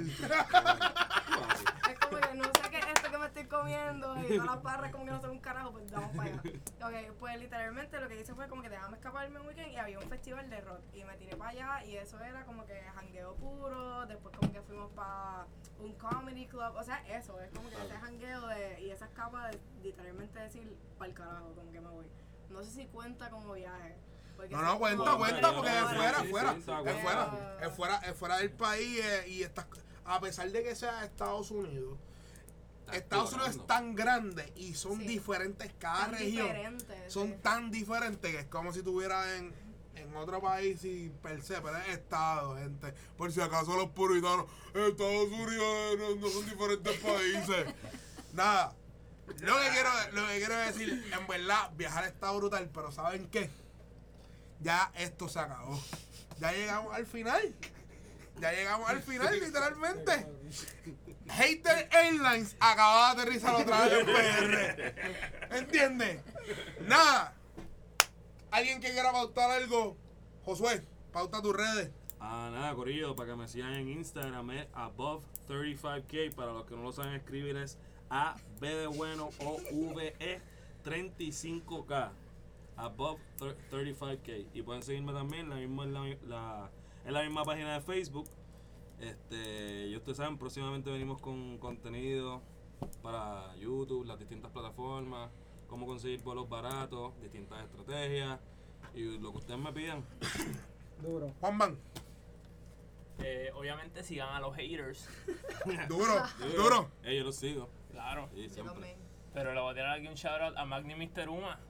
Es como que no sé qué es esto que me estoy comiendo y todas las barras como que no son un carajo, pues vamos para allá. Ok, pues literalmente lo que hice fue como que déjame escaparme un weekend y había un festival de rock y me tiré para allá y eso era como que jangueo puro, después como que fuimos para un comedy club, o sea, eso, es como que ese jangueo y esa escapa de literalmente decir para el carajo, como que me voy. No sé si cuenta como viaje. porque No, si- cuenta, No, cuenta, no, porque no, es no, fuera, sí, fuera. sí, está Es bueno. fuera, es fuera del país y estás, a pesar de que sea Estados Unidos, Estados Unidos es tan grande y son Sí. diferentes, cada tan región diferente, son sí. tan diferentes que es como si estuvieras en otro país y per se, pero es estado, gente. Por si acaso los puritanos, Estados Unidos no son diferentes países. Nada. Lo que quiero decir, en verdad, viajar está brutal, pero ¿saben qué? Ya esto se acabó. Ya llegamos al final. Ya llegamos al final, literalmente. Hater Airlines acaba de aterrizar otra vez en PR. ¿Entiendes? Nada. ¿Alguien que quiera pautar algo? Josué, pauta tus redes. Nada, corillo, para que me sigan en Instagram es above35k. Para los que no lo saben escribir es A, B de bueno, O, V, E, 35k. Above 35k. Y pueden seguirme también en la misma página de Facebook. Y ustedes saben, próximamente venimos con contenido para YouTube, las distintas plataformas, cómo conseguir vuelos baratos, distintas estrategias y lo que ustedes me pidan. Duro. Juan Van. Obviamente sigan a los haters. Duro. Yo los sigo. Claro. Sí, Yo siempre. también. Pero le voy a tirar aquí un shout out a Magni Mr. Uma.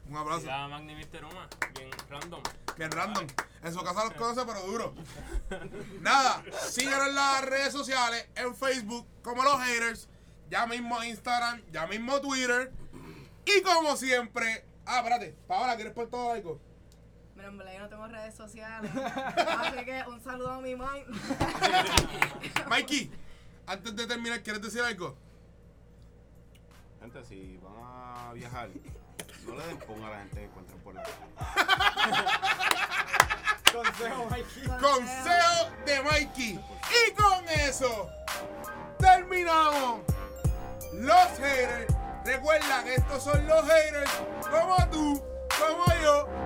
Un abrazo. La Magni Mister Uma, bien random. Bien random. En su casa los conoce, pero duro. Nada, síganos en las redes sociales, en Facebook, como Los Haters, ya mismo Instagram, ya mismo Twitter. Y como siempre, espérate, Paola, ¿quieres por todo algo? Mira, en verdad yo no tengo redes sociales. Así que un saludo a mi mind. Mikey, antes de terminar, ¿quieres decir algo? Gente, si van a viajar, no le den pon a la gente que encuentren por la calle. Consejo, Mikey. Consejo de Mikey. Y con eso, terminamos. Los Haters. Recuerda que estos son los haters, como tú, como yo.